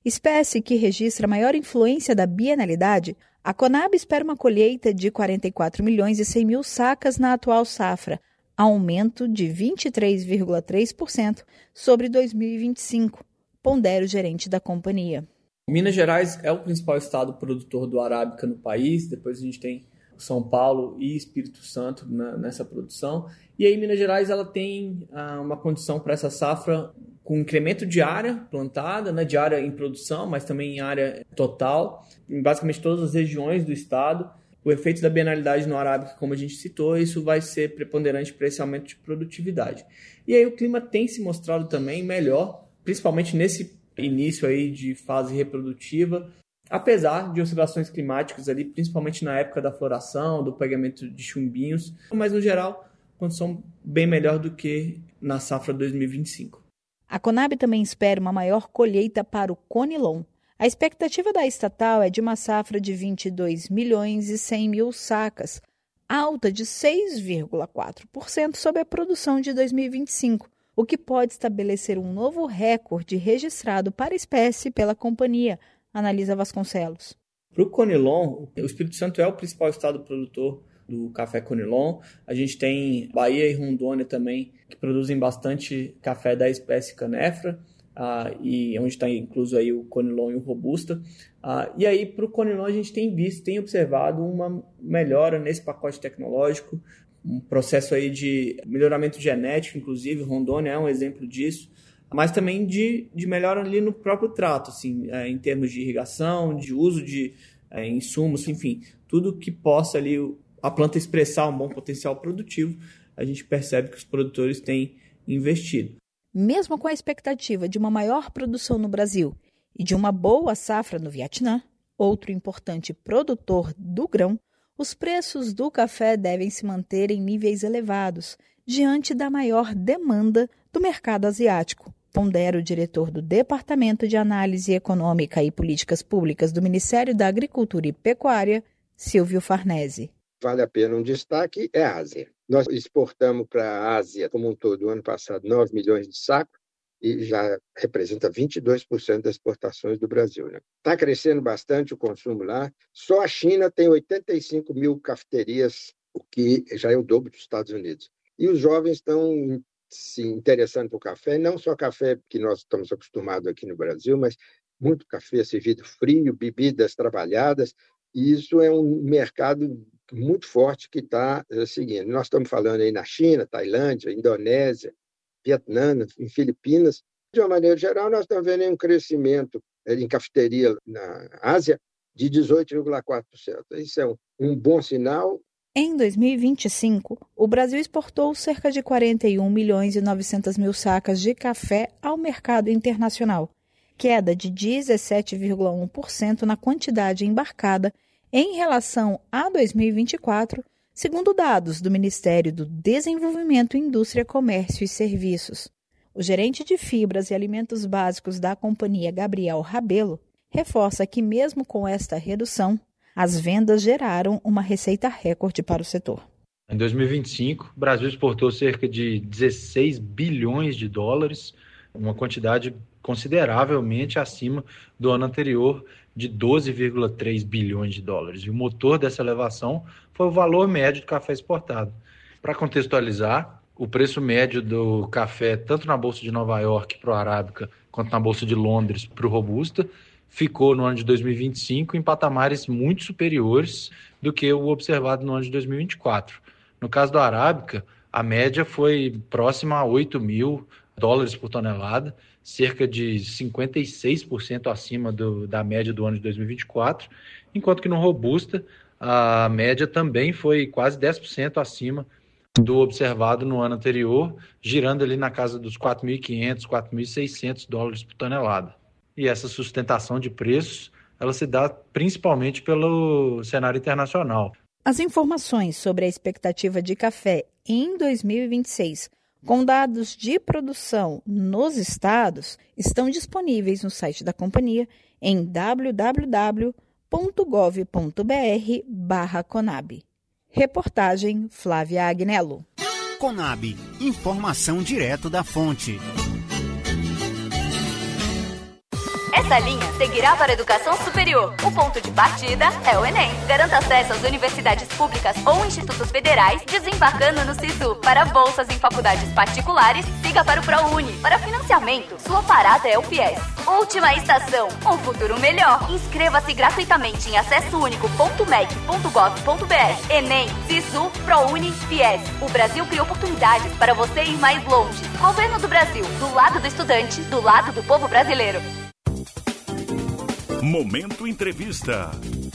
espécie que registra maior influência da bienalidade, a Conab espera uma colheita de quarenta e quatro milhões e cem mil sacas na atual safra, aumento de vinte e três vírgula três por cento sobre dois mil e vinte e cinco, pondera o gerente da companhia. Minas Gerais é o principal estado produtor do arábica no país, depois a gente tem São Paulo e Espírito Santo na, nessa produção. E aí Minas Gerais ela tem ah, uma condição para essa safra com incremento de área plantada, né, de área em produção, mas também em área total, em basicamente todas as regiões do estado. O efeito da bienalidade no arábica, como a gente citou, isso vai ser preponderante para esse aumento de produtividade. E aí o clima tem se mostrado também melhor, principalmente nesse início aí de fase reprodutiva, apesar de oscilações climáticas ali, principalmente na época da floração, do pegamento de chumbinhos, mas no geral, condição bem melhor do que na safra dois mil e vinte e cinco. A Conab também espera uma maior colheita para o Conilon. A expectativa da estatal é de uma safra de vinte e dois milhões e cem mil sacas, alta de seis vírgula quatro por cento sobre a produção de dois mil e vinte e cinco, o que pode estabelecer um novo recorde registrado para a espécie pela companhia, analisa Vasconcelos. Para o Conilon, o Espírito Santo é o principal estado produtor do café Conilon. A gente tem Bahia e Rondônia também, que produzem bastante café da espécie Canefra, uh, e onde está incluso aí o Conilon e o Robusta. Uh, e aí, para o Conilon, a gente tem visto, tem observado uma melhora nesse pacote tecnológico, um processo aí de melhoramento genético, inclusive, Rondônia é um exemplo disso, mas também de, de melhora ali no próprio trato, assim, é, em termos de irrigação, de uso de é, insumos, enfim, tudo que possa ali a planta expressar um bom potencial produtivo, a gente percebe que os produtores têm investido. Mesmo com a expectativa de uma maior produção no Brasil e de uma boa safra no Vietnã, outro importante produtor do grão, os preços do café devem se manter em níveis elevados, diante da maior demanda do mercado asiático, pondera o diretor do Departamento de Análise Econômica e Políticas Públicas do Ministério da Agricultura e Pecuária, Silvio Farnese. Vale a pena um destaque, é a Ásia. Nós exportamos para a Ásia, como um todo, no ano passado, nove milhões de sacos, e já representa vinte e dois por cento das exportações do Brasil. Está, né? Crescendo bastante o consumo lá. Só a China tem oitenta e cinco mil cafeterias, o que já é o dobro dos Estados Unidos. E os jovens estão se interessando por café, não só café que nós estamos acostumados aqui no Brasil, mas muito café servido frio, bebidas trabalhadas, e isso é um mercado muito forte que está é, seguindo. Nós estamos falando aí na China, Tailândia, Indonésia, Vietnã, em Filipinas. De uma maneira geral, nós estamos vendo um crescimento em cafeteria na Ásia de dezoito vírgula quatro por cento. Isso é um, um bom sinal. Em dois mil e vinte e cinco, o Brasil exportou cerca de quarenta e um milhões e novecentas mil sacas de café ao mercado internacional, queda de dezessete vírgula um por cento na quantidade embarcada em relação a dois mil e vinte e quatro, segundo dados do Ministério do Desenvolvimento, Indústria, Comércio e Serviços. O gerente de fibras e alimentos básicos da companhia, Gabriel Rabelo, reforça que mesmo com esta redução, as vendas geraram uma receita recorde para o setor. Em dois mil e vinte e cinco, o Brasil exportou cerca de dezesseis bilhões de dólares, uma quantidade consideravelmente acima do ano anterior, de doze vírgula três bilhões de dólares. E o motor dessa elevação foi o valor médio do café exportado. Para contextualizar, o preço médio do café, tanto na Bolsa de Nova York para o Arábica, quanto na Bolsa de Londres para o Robusta, ficou no ano de dois mil e vinte e cinco em patamares muito superiores do que o observado no ano de dois mil e vinte e quatro. No caso do Arábica, a média foi próxima a oito mil dólares por tonelada, cerca de cinquenta e seis por cento acima do, da média do ano de dois mil e vinte e quatro, enquanto que no Robusta a média também foi quase dez por cento acima do observado no ano anterior, girando ali na casa dos quatro mil e quinhentos, quatro mil e seiscentos dólares por tonelada. E essa sustentação de preços, ela se dá principalmente pelo cenário internacional. As informações sobre a expectativa de café em dois mil e vinte e seis, com dados de produção nos estados, estão disponíveis no site da companhia em w w w ponto gov ponto b r barra Conab. Reportagem Flávia Agnello. Conab, informação direto da fonte. É Essa linha seguirá para a educação superior. O ponto de partida é o Enem. Garanta acesso às universidades públicas ou institutos federais, desembarcando no SISU. Para bolsas em faculdades particulares, siga para o ProUni. Para financiamento, sua parada é o FIES. Última estação, um futuro melhor. Inscreva-se gratuitamente em acesso único ponto mec ponto gov ponto br. Enem, SISU, ProUni, FIES. O Brasil cria oportunidades para você ir mais longe. Governo do Brasil, do lado do estudante, do lado do povo brasileiro. Momento Entrevista.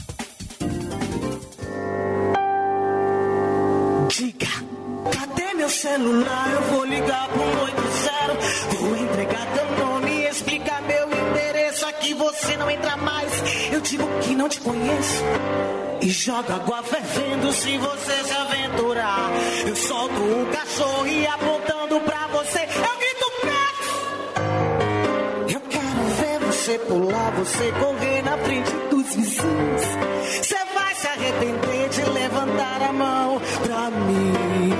Diga, cadê meu celular? Eu vou ligar pro oito zero. Vou entregar teu nome, explicar meu endereço. Aqui você não entra mais. Eu digo que não te conheço e jogo água fervendo se você se aventurar. Eu solto o cachorro e apontando pra você eu grito pet. Eu quero ver você pular, você correr na frente dos vizinhos. Você vai se arrepender de levantar a mão pra mim.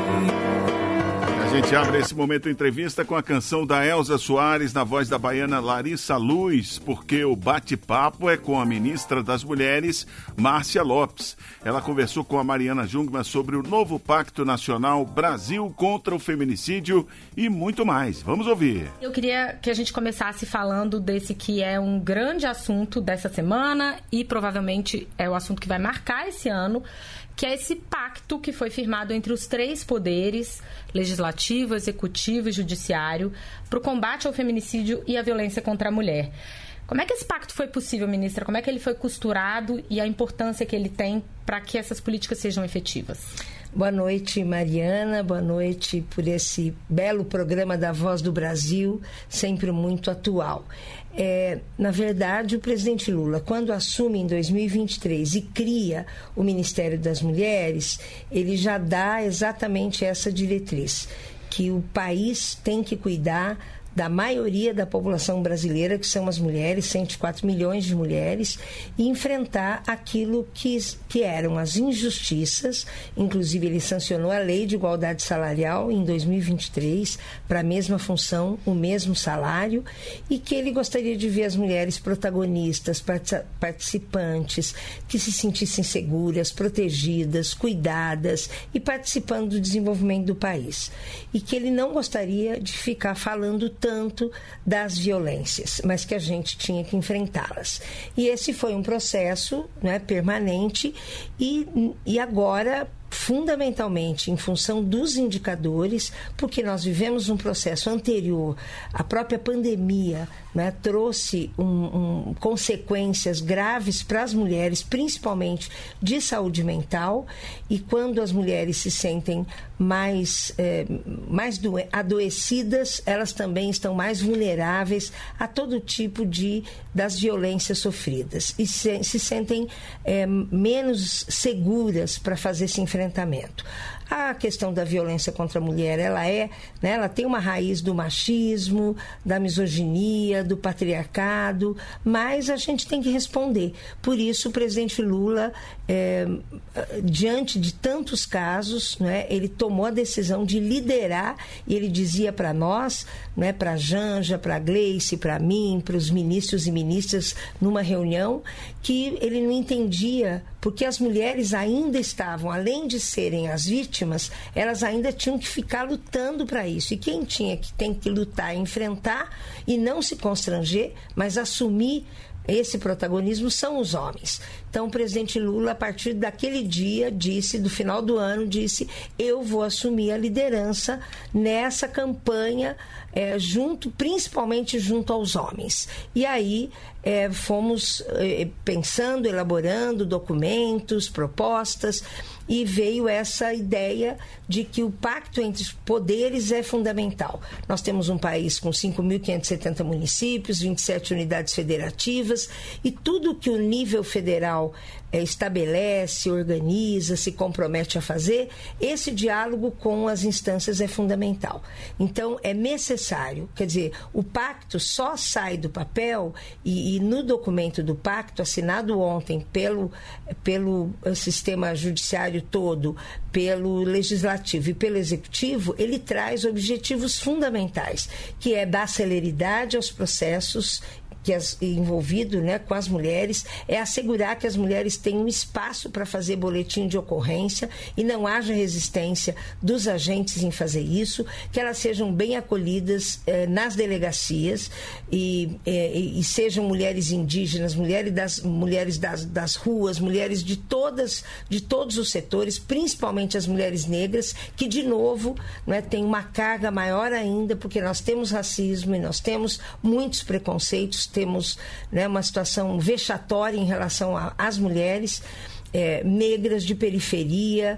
A gente abre esse momento entrevista com a canção da Elza Soares, na voz da baiana Larissa Luz, porque o bate-papo é com a ministra das Mulheres, Márcia Lopes. Ela conversou com a Mariana Jungmann sobre o novo Pacto Nacional Brasil contra o Feminicídio e muito mais. Vamos ouvir. Eu queria que a gente começasse falando desse que é um grande assunto dessa semana e provavelmente é o assunto que vai marcar esse ano, que é esse pacto que foi firmado entre os três poderes, legislativo, executivo e judiciário, para o combate ao feminicídio e à violência contra a mulher. Como é que esse pacto foi possível, ministra? Como é que ele foi costurado e a importância que ele tem para que essas políticas sejam efetivas? Boa noite, Mariana. Boa noite por esse belo programa da Voz do Brasil, sempre muito atual. É, na verdade, o presidente Lula, quando assume em dois mil e vinte e três e cria o Ministério das Mulheres, ele já dá exatamente essa diretriz, que o país tem que cuidar da maioria da população brasileira, que são as mulheres, cento e quatro milhões de mulheres, e enfrentar aquilo que, que eram as injustiças. Inclusive, ele sancionou a Lei de Igualdade Salarial em dois mil e vinte e três, para a mesma função, o mesmo salário, e que ele gostaria de ver as mulheres protagonistas, participantes, que se sentissem seguras, protegidas, cuidadas e participando do desenvolvimento do país. E que ele não gostaria de ficar falando tanto das violências, mas que a gente tinha que enfrentá-las. E esse foi um processo, né, permanente e, e agora, fundamentalmente, em função dos indicadores, porque nós vivemos um processo anterior, a própria pandemia, né, trouxe um, um, consequências graves para as mulheres, principalmente de saúde mental, e quando as mulheres se sentem mais, é, mais adoecidas, elas também estão mais vulneráveis a todo tipo de, das violências sofridas e se, se sentem é, menos seguras para fazer esse enfrentamento. A questão da violência contra a mulher, ela é, né, ela tem uma raiz do machismo, da misoginia, do patriarcado, mas a gente tem que responder. Por isso, o presidente Lula, é, diante de tantos casos, né, ele tomou a decisão de liderar, e ele dizia para nós, né, para a Janja, para a Gleice, para mim, para os ministros e ministras, numa reunião, que ele não entendia porque as mulheres ainda estavam, além de serem as vítimas, elas ainda tinham que ficar lutando para isso. E quem tinha que tem que lutar, enfrentar e não se constranger, mas assumir esse protagonismo são os homens. Então, o presidente Lula, a partir daquele dia, disse, do final do ano, disse, eu vou assumir a liderança nessa campanha, é, junto, principalmente junto aos homens. E aí, é, fomos é, pensando, elaborando documentos, propostas, e veio essa ideia de que o pacto entre os poderes é fundamental. Nós temos um país com cinco mil quinhentos e setenta municípios, vinte e sete unidades federativas, e tudo que o nível federal é, estabelece, organiza, se compromete a fazer, esse diálogo com as instâncias é fundamental. Então, é necessário, quer dizer, o pacto só sai do papel e, e no documento do pacto, assinado ontem pelo, pelo sistema judiciário todo, pelo legislativo e pelo executivo, ele traz objetivos fundamentais, que é dar celeridade aos processos que as, envolvido, né, com as mulheres, é assegurar que as mulheres tenham espaço para fazer boletim de ocorrência e não haja resistência dos agentes em fazer isso, que elas sejam bem acolhidas eh, nas delegacias e, eh, e sejam mulheres indígenas, mulheres das, mulheres das, das ruas, mulheres de, todas, de todos os setores, principalmente as mulheres negras, que, de novo, né, tem uma carga maior ainda, porque nós temos racismo e nós temos muitos preconceitos, temos, né, uma situação vexatória em relação às mulheres é, negras de periferia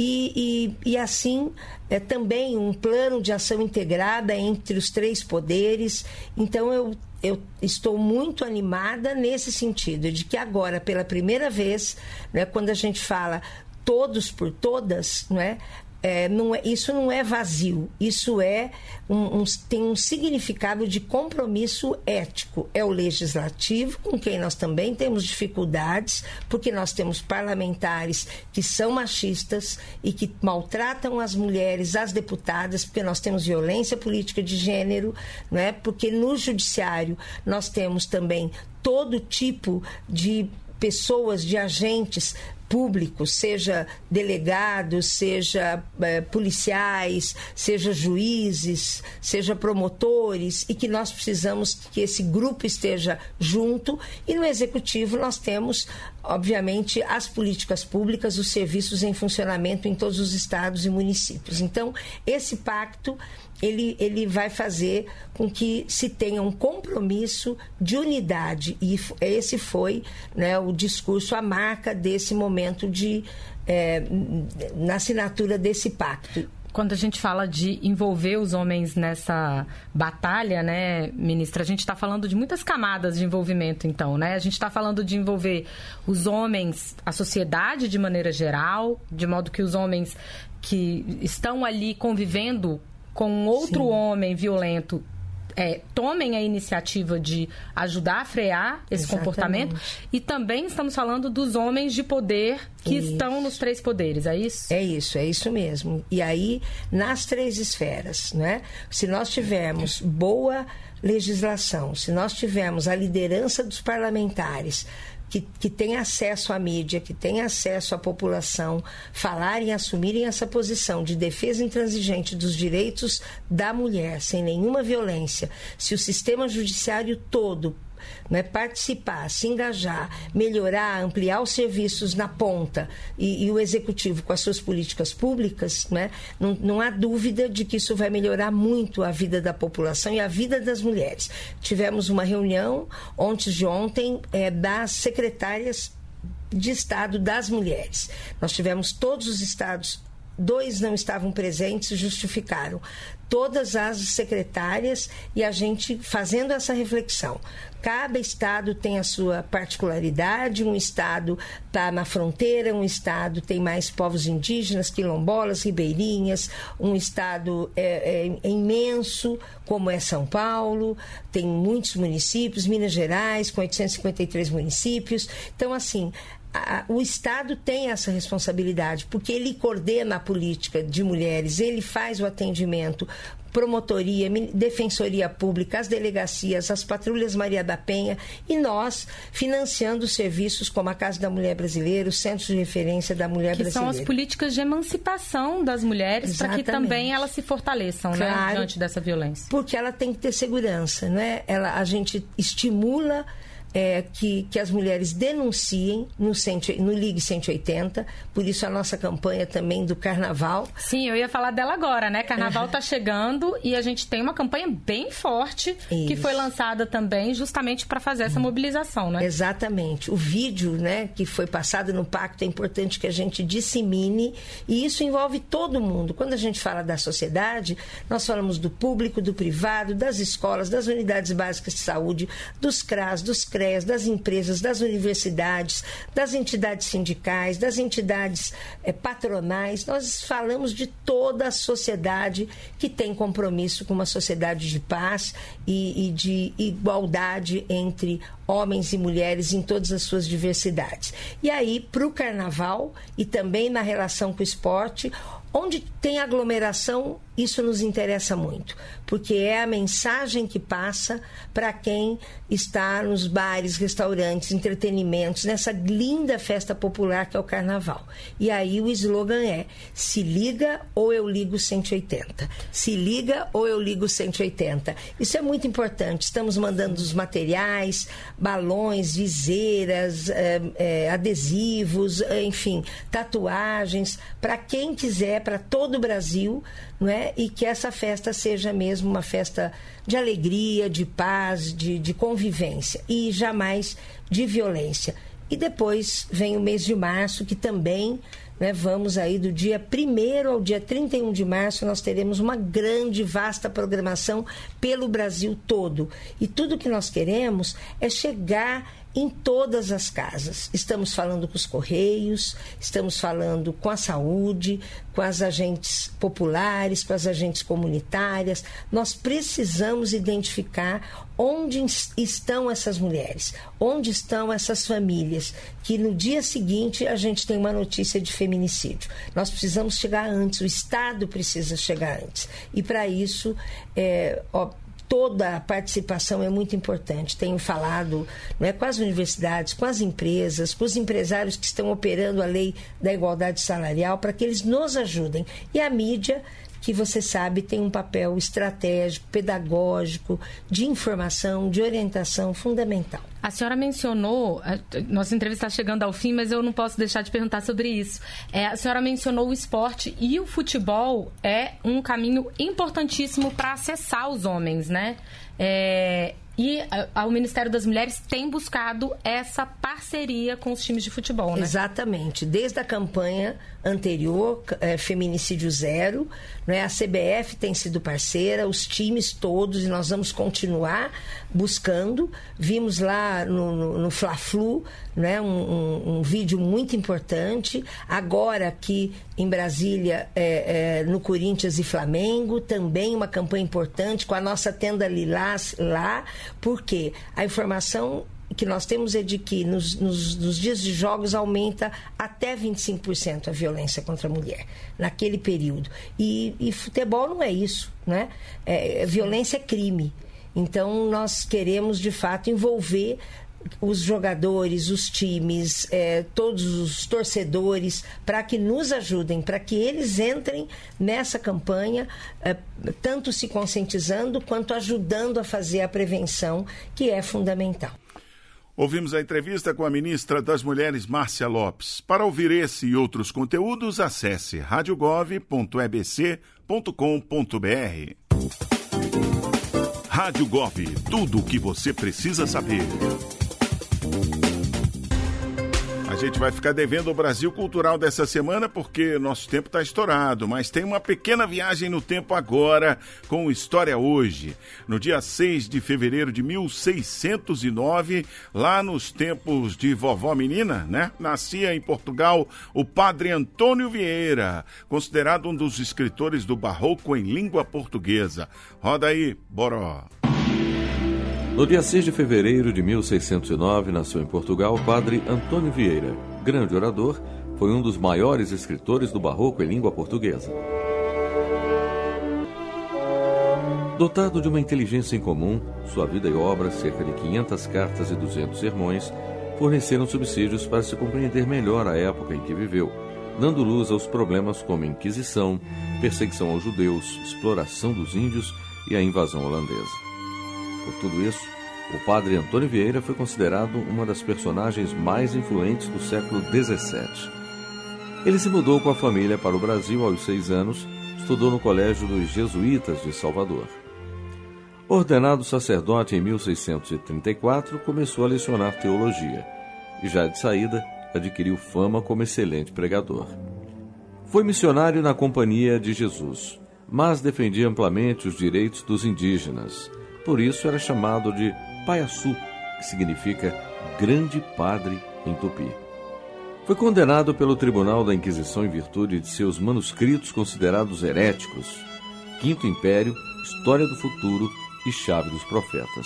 e, e, e assim é, também um plano de ação integrada entre os três poderes. Então eu, eu estou muito animada nesse sentido, de que agora, pela primeira vez, né, quando a gente fala todos por todas, não é? É, não é, isso não é vazio, isso é um, um, tem um significado de compromisso ético. É o legislativo, com quem nós também temos dificuldades, porque nós temos parlamentares que são machistas e que maltratam as mulheres, as deputadas, porque nós temos violência política de gênero, não é? Porque no judiciário nós temos também todo tipo de pessoas, de agentes públicos, seja delegados, seja eh, policiais, seja juízes, seja promotores, e que nós precisamos que esse grupo esteja junto. E no executivo nós temos, obviamente, as políticas públicas, os serviços em funcionamento em todos os estados e municípios. Então, esse pacto Ele, ele vai fazer com que se tenha um compromisso de unidade, e esse foi, né, o discurso, a marca desse momento de, é, na assinatura desse pacto. Quando a gente fala de envolver os homens nessa batalha, né, ministra, a gente está falando de muitas camadas de envolvimento, então, né? A gente está falando de envolver os homens, a sociedade de maneira geral, de modo que os homens que estão ali convivendo com outro Sim. homem violento é, tomem a iniciativa de ajudar a frear esse Exatamente. comportamento. E também estamos falando dos homens de poder que isso. estão nos três poderes, é isso? É isso, é isso mesmo. E aí, nas três esferas, né? Se nós tivermos boa legislação, se nós tivermos a liderança dos parlamentares, Que, que tem acesso à mídia, que tem acesso à população, falarem e assumirem essa posição de defesa intransigente dos direitos da mulher, sem nenhuma violência, se o sistema judiciário todo, né, participar, se engajar, melhorar, ampliar os serviços na ponta e, e o executivo com as suas políticas públicas, né, não, não há dúvida de que isso vai melhorar muito a vida da população e a vida das mulheres. Tivemos uma reunião antes de ontem é, das secretárias de Estado das mulheres. Nós tivemos todos os estados, dois não estavam presentes, justificaram todas as secretárias e a gente fazendo essa reflexão. Cada estado tem a sua particularidade, um estado está na fronteira, um estado tem mais povos indígenas, quilombolas, ribeirinhas, um estado é, é, é imenso, como é São Paulo, tem muitos municípios, Minas Gerais, com oitocentos e cinquenta e três municípios. Então, assim, a, o Estado tem essa responsabilidade, porque ele coordena a política de mulheres, ele faz o atendimento, promotoria, defensoria pública, as delegacias, as patrulhas Maria da Penha, e nós financiando serviços como a Casa da Mulher Brasileira, o Centro de Referência da Mulher que Brasileira. Que são as políticas de emancipação das mulheres, para que também elas se fortaleçam, claro, né, diante dessa violência. Porque ela tem que ter segurança, né? Ela, a gente estimula É, que, que as mulheres denunciem no, cento, no Ligue cento e oitenta, por isso a nossa campanha também do Carnaval. Sim, eu ia falar dela agora, né? Carnaval está chegando e a gente tem uma campanha bem forte isso. que foi lançada também justamente para fazer essa mobilização, né? Exatamente. O vídeo, né, que foi passado no pacto, é importante que a gente dissemine, e isso envolve todo mundo. Quando a gente fala da sociedade, nós falamos do público, do privado, das escolas, das unidades básicas de saúde, dos C R A S, dos C R E S, das empresas, das universidades, das entidades sindicais, das entidades é, patronais. Nós falamos de toda a sociedade que tem compromisso com uma sociedade de paz e, e de igualdade entre homens e mulheres em todas as suas diversidades. E aí, para o Carnaval e também na relação com o esporte, onde tem aglomeração, Isso nos interessa muito, porque é a mensagem que passa para quem está nos bares, restaurantes, entretenimentos, nessa linda festa popular que é o Carnaval. E aí o slogan é: se liga ou eu ligo cento e oitenta. Se liga ou eu ligo cento e oitenta. Isso é muito importante. Estamos mandando os materiais, balões, viseiras, é, é, adesivos, enfim, tatuagens, para quem quiser, para todo o Brasil, não é? E que essa festa seja mesmo uma festa de alegria, de paz, de, de convivência e jamais de violência. E depois vem o mês de março, que também, né, vamos aí do dia primeiro ao dia trinta e um de março, nós teremos uma grande, vasta programação pelo Brasil todo. E tudo que nós queremos é chegar em todas as casas. Estamos falando com os Correios, estamos falando com a saúde, com as agentes populares, com as agentes comunitárias. Nós precisamos identificar onde estão essas mulheres, onde estão essas famílias, que no dia seguinte a gente tem uma notícia de feminicídio. Nós precisamos chegar antes, o Estado precisa chegar antes. E para isso, é, ó, toda a participação é muito importante. Tenho falado, não é, com as universidades, com as empresas, com os empresários que estão operando a lei da igualdade salarial, para que eles nos ajudem. E a mídia, que você sabe, tem um papel estratégico, pedagógico, de informação, de orientação fundamental. A senhora mencionou, nossa entrevista está chegando ao fim, mas eu não posso deixar de perguntar sobre isso. É, a senhora mencionou o esporte, e o futebol é um caminho importantíssimo para acessar os homens, né? É, e a, o Ministério das Mulheres tem buscado essa parceria com os times de futebol, né? Exatamente. Desde a campanha anterior, é, Feminicídio Zero, né, a C B F tem sido parceira, os times todos, e nós vamos continuar buscando. Vimos lá no, no, no Fla-Flu, né, um, um, um vídeo muito importante. Agora aqui em Brasília, é, é, no Corinthians e Flamengo, também uma campanha importante com a nossa tenda Lilás lá, porque a informação que nós temos é de que nos, nos, nos dias de jogos aumenta até vinte e cinco por cento a violência contra a mulher naquele período. E, e futebol não é isso, né? É, violência é crime. Então nós queremos de fato envolver os jogadores, os times, é, todos os torcedores, para que nos ajudem, para que eles entrem nessa campanha, é, tanto se conscientizando quanto ajudando a fazer a prevenção, que é fundamental. Ouvimos a entrevista com a ministra das Mulheres, Márcia Lopes. Para ouvir esse e outros conteúdos, acesse rádio gov ponto e b c ponto com ponto b r. Rádio Gov, tudo o que você precisa saber. A gente vai ficar devendo o Brasil Cultural dessa semana porque nosso tempo está estourado, mas tem uma pequena viagem no tempo agora com História Hoje. No dia seis de fevereiro de mil seiscentos e nove, lá nos tempos de vovó menina, né? Nascia em Portugal o padre Antônio Vieira, considerado um dos escritores do barroco em língua portuguesa. Roda aí, Boró. No dia seis de fevereiro de mil seiscentos e nove, nasceu em Portugal o padre Antônio Vieira. Grande orador, foi um dos maiores escritores do barroco em língua portuguesa. Dotado de uma inteligência incomum, sua vida e obra, cerca de quinhentas cartas e duzentos sermões, forneceram subsídios para se compreender melhor a época em que viveu, dando luz aos problemas como Inquisição, perseguição aos judeus, exploração dos índios e a invasão holandesa. Por tudo isso, o padre Antônio Vieira foi considerado uma das personagens mais influentes do século dezessete. Ele se mudou com a família para o Brasil aos seis anos, estudou no Colégio dos Jesuítas de Salvador. Ordenado sacerdote em mil seiscentos e trinta e quatro, começou a lecionar teologia e, já de saída, adquiriu fama como excelente pregador. Foi missionário na Companhia de Jesus, mas defendia amplamente os direitos dos indígenas. Por isso era chamado de Paiaçu, que significa Grande Padre em Tupi. Foi condenado pelo Tribunal da Inquisição em virtude de seus manuscritos considerados heréticos, Quinto Império, História do Futuro e Chave dos Profetas.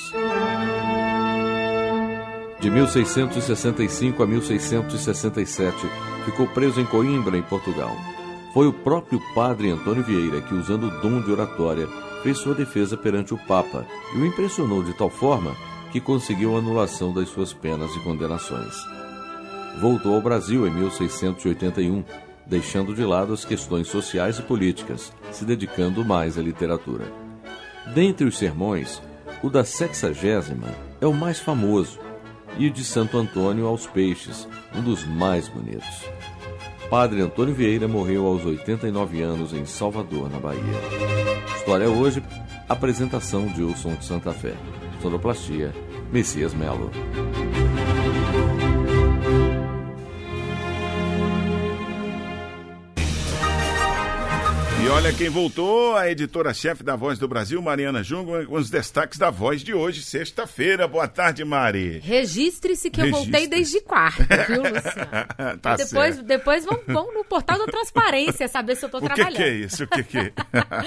De mil seiscentos e sessenta e cinco a mil seiscentos e sessenta e sete, ficou preso em Coimbra, em Portugal. Foi o próprio padre Antônio Vieira que, usando o dom de oratória, fez sua defesa perante o Papa e o impressionou de tal forma que conseguiu a anulação das suas penas e condenações. Voltou ao Brasil em mil seiscentos e oitenta e um, deixando de lado as questões sociais e políticas, se dedicando mais à literatura. Dentre os sermões, o da Sexagésima é o mais famoso, e o de Santo Antônio aos Peixes, um dos mais bonitos. Padre Antônio Vieira morreu aos oitenta e nove anos em Salvador, na Bahia. História hoje, apresentação de Wilson de Santa Fé. Sonoplastia, Messias Melo. E olha quem voltou, a editora-chefe da Voz do Brasil, Mariana Jungmann, com os destaques da Voz de hoje, sexta-feira. Boa tarde, Mari. Registre-se que eu voltei desde quarta, viu, Luciano? Tá depois, certo. Depois vão, vão no portal da Transparência saber se eu tô o trabalhando. O que, que é isso? O que, que é?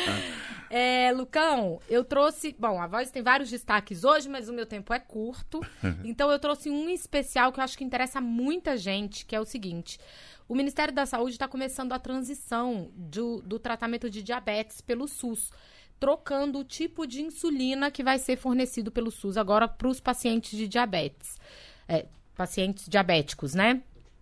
É, Lucão, eu trouxe... Bom, a Voz tem vários destaques hoje, mas o meu tempo é curto. Então eu trouxe um especial que eu acho que interessa muita gente, que é o seguinte... O Ministério da Saúde está começando a transição do, do tratamento de diabetes pelo SUS, trocando o tipo de insulina que vai ser fornecido pelo SUS agora para os pacientes de diabetes, é, pacientes diabéticos, né?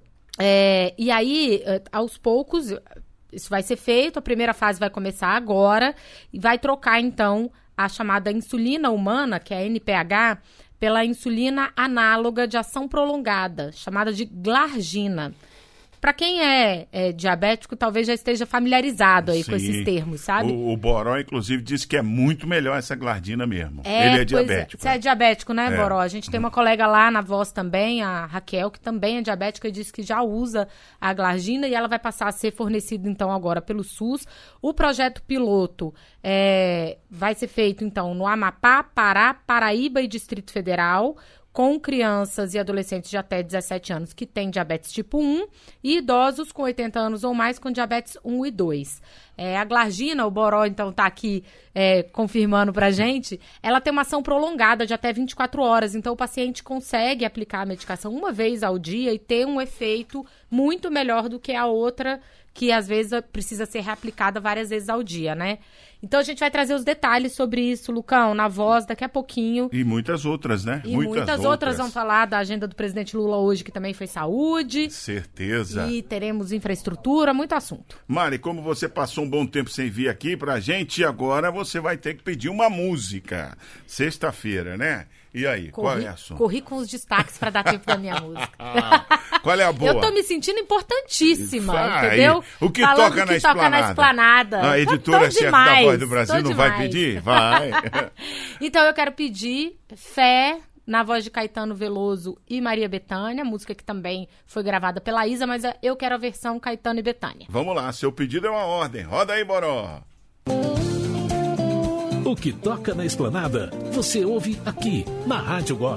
É, e aí, aos poucos, isso vai ser feito, a primeira fase vai começar agora e vai trocar, então, a chamada insulina humana, que é a N P H, pela insulina análoga de ação prolongada, chamada de glargina. Para quem é, é diabético, talvez já esteja familiarizado aí Sim. com esses termos, sabe? O, o Boró, inclusive, disse que é muito melhor essa glardina mesmo. É, Ele é diabético. É. Você é diabético, né, é. Boró? A gente tem uma colega lá na Voz também, a Raquel, que também é diabética e disse que já usa a glardina e ela vai passar a ser fornecida, então, agora pelo SUS. O projeto piloto é, vai ser feito, então, no Amapá, Pará, Paraíba e Distrito Federal, com crianças e adolescentes de até dezessete anos que têm diabetes tipo um e idosos com oitenta anos ou mais com diabetes um e dois. É, a glargina, o Boró, então, está aqui é, confirmando para a gente, ela tem uma ação prolongada de até vinte e quatro horas, então o paciente consegue aplicar a medicação uma vez ao dia e ter um efeito muito melhor do que a outra, que às vezes precisa ser reaplicada várias vezes ao dia, né? Então a gente vai trazer os detalhes sobre isso, Lucão, na Voz, daqui a pouquinho. E muitas outras, né? E muitas, muitas outras. outras vão falar da agenda do presidente Lula hoje, que também foi saúde. Certeza. E teremos infraestrutura, muito assunto. Mari, como você passou um bom tempo sem vir aqui pra gente, agora você vai ter que pedir uma música. Sexta-feira, né? E aí, corri, qual é a sua? Corri com os destaques para dar tempo da minha música. Qual é a boa? Eu tô me sentindo importantíssima, Vai. entendeu? O que, Falando toca, que na toca na esplanada. A editora-chefe da Voz do Brasil não demais. vai pedir? Vai. Então eu quero pedir Fé, na voz de Caetano Veloso e Maria Bethânia, música que também foi gravada pela Isa, mas eu quero a versão Caetano e Bethânia. Vamos lá, seu pedido é uma ordem. Roda aí, Boró. O que toca na esplanada, você ouve aqui, na Rádio Gov.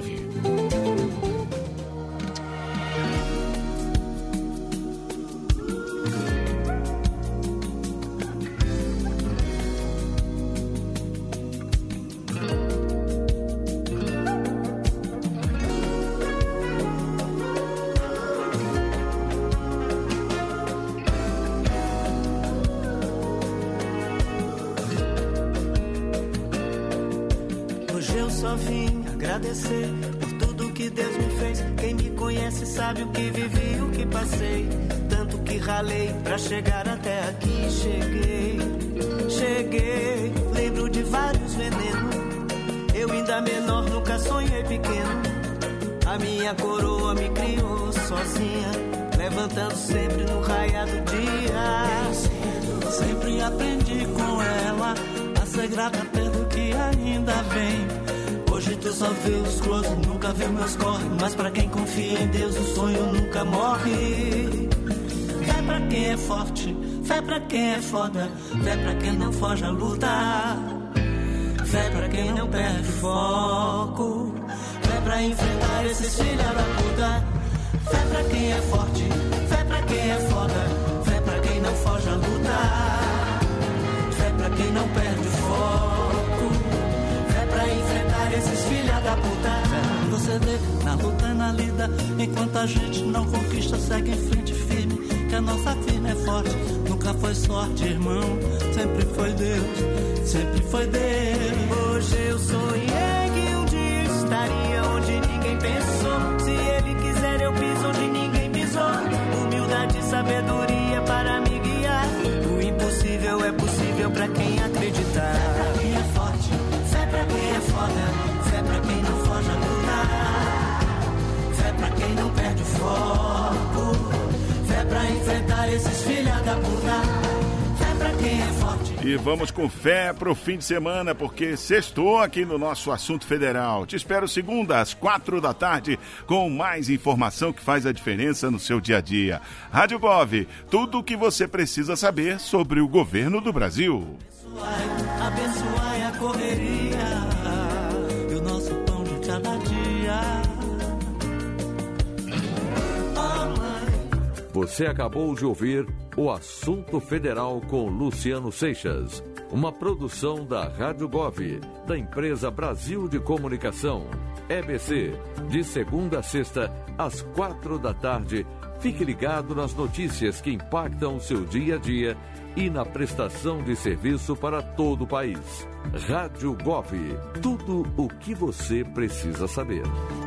Agradecer por tudo que Deus me fez. Quem me conhece sabe o que vivi, o que passei. Tanto que ralei pra chegar até aqui. Cheguei, cheguei. Lembro de vários venenos. Eu ainda menor, nunca sonhei pequeno. A minha coroa me criou sozinha, levantando sempre no raiar do dia. Sempre aprendi com ela a ser grata pelo que ainda vem. Hoje tu só vê os close, nunca vê meus corre. Mas pra quem confia em Deus, o sonho nunca morre. Fé pra quem é forte, fé pra quem é foda, fé pra quem não foge à luta, fé pra quem não perde foco, fé pra enfrentar esses filha da puta. Fé pra quem é forte, fé pra quem é foda, fé pra quem não foge à luta, fé pra quem não perde foco, fé pra enfrentar esses filha da puta. Você vê na luta e na lida, enquanto a gente não conquista, segue em frente firme. Que a nossa firma é forte. Nunca foi sorte, irmão, sempre foi Deus, sempre foi Deus. Hoje eu sonhei que um dia estaria onde ninguém pensou. Se ele quiser eu piso onde ninguém pisou. Humildade e sabedoria para me guiar. O impossível é possível pra quem acreditar. Fé pra quem é forte, fé pra quem é foda, fé pra quem não foge a lutar, fé pra quem não perde o foco, fé pra enfrentar esses filha da puta, fé pra quem é forte. E vamos com fé pro fim de semana, porque sextou aqui no nosso Assunto Federal. Te espero segunda às quatro da tarde com mais informação que faz a diferença no seu dia a dia. Rádio Gov, tudo o que você precisa saber sobre o governo do Brasil. Abençoai, abençoai a correria e o nosso pão de cada dia. Oh, mãe. Você acabou de ouvir o Assunto Federal com Luciano Seixas, uma produção da Rádio Gov, da empresa Brasil de Comunicação, E B C, de segunda a sexta, às quatro da tarde. Fique ligado nas notícias que impactam o seu dia a dia e na prestação de serviço para todo o país. Rádio Gov, tudo o que você precisa saber.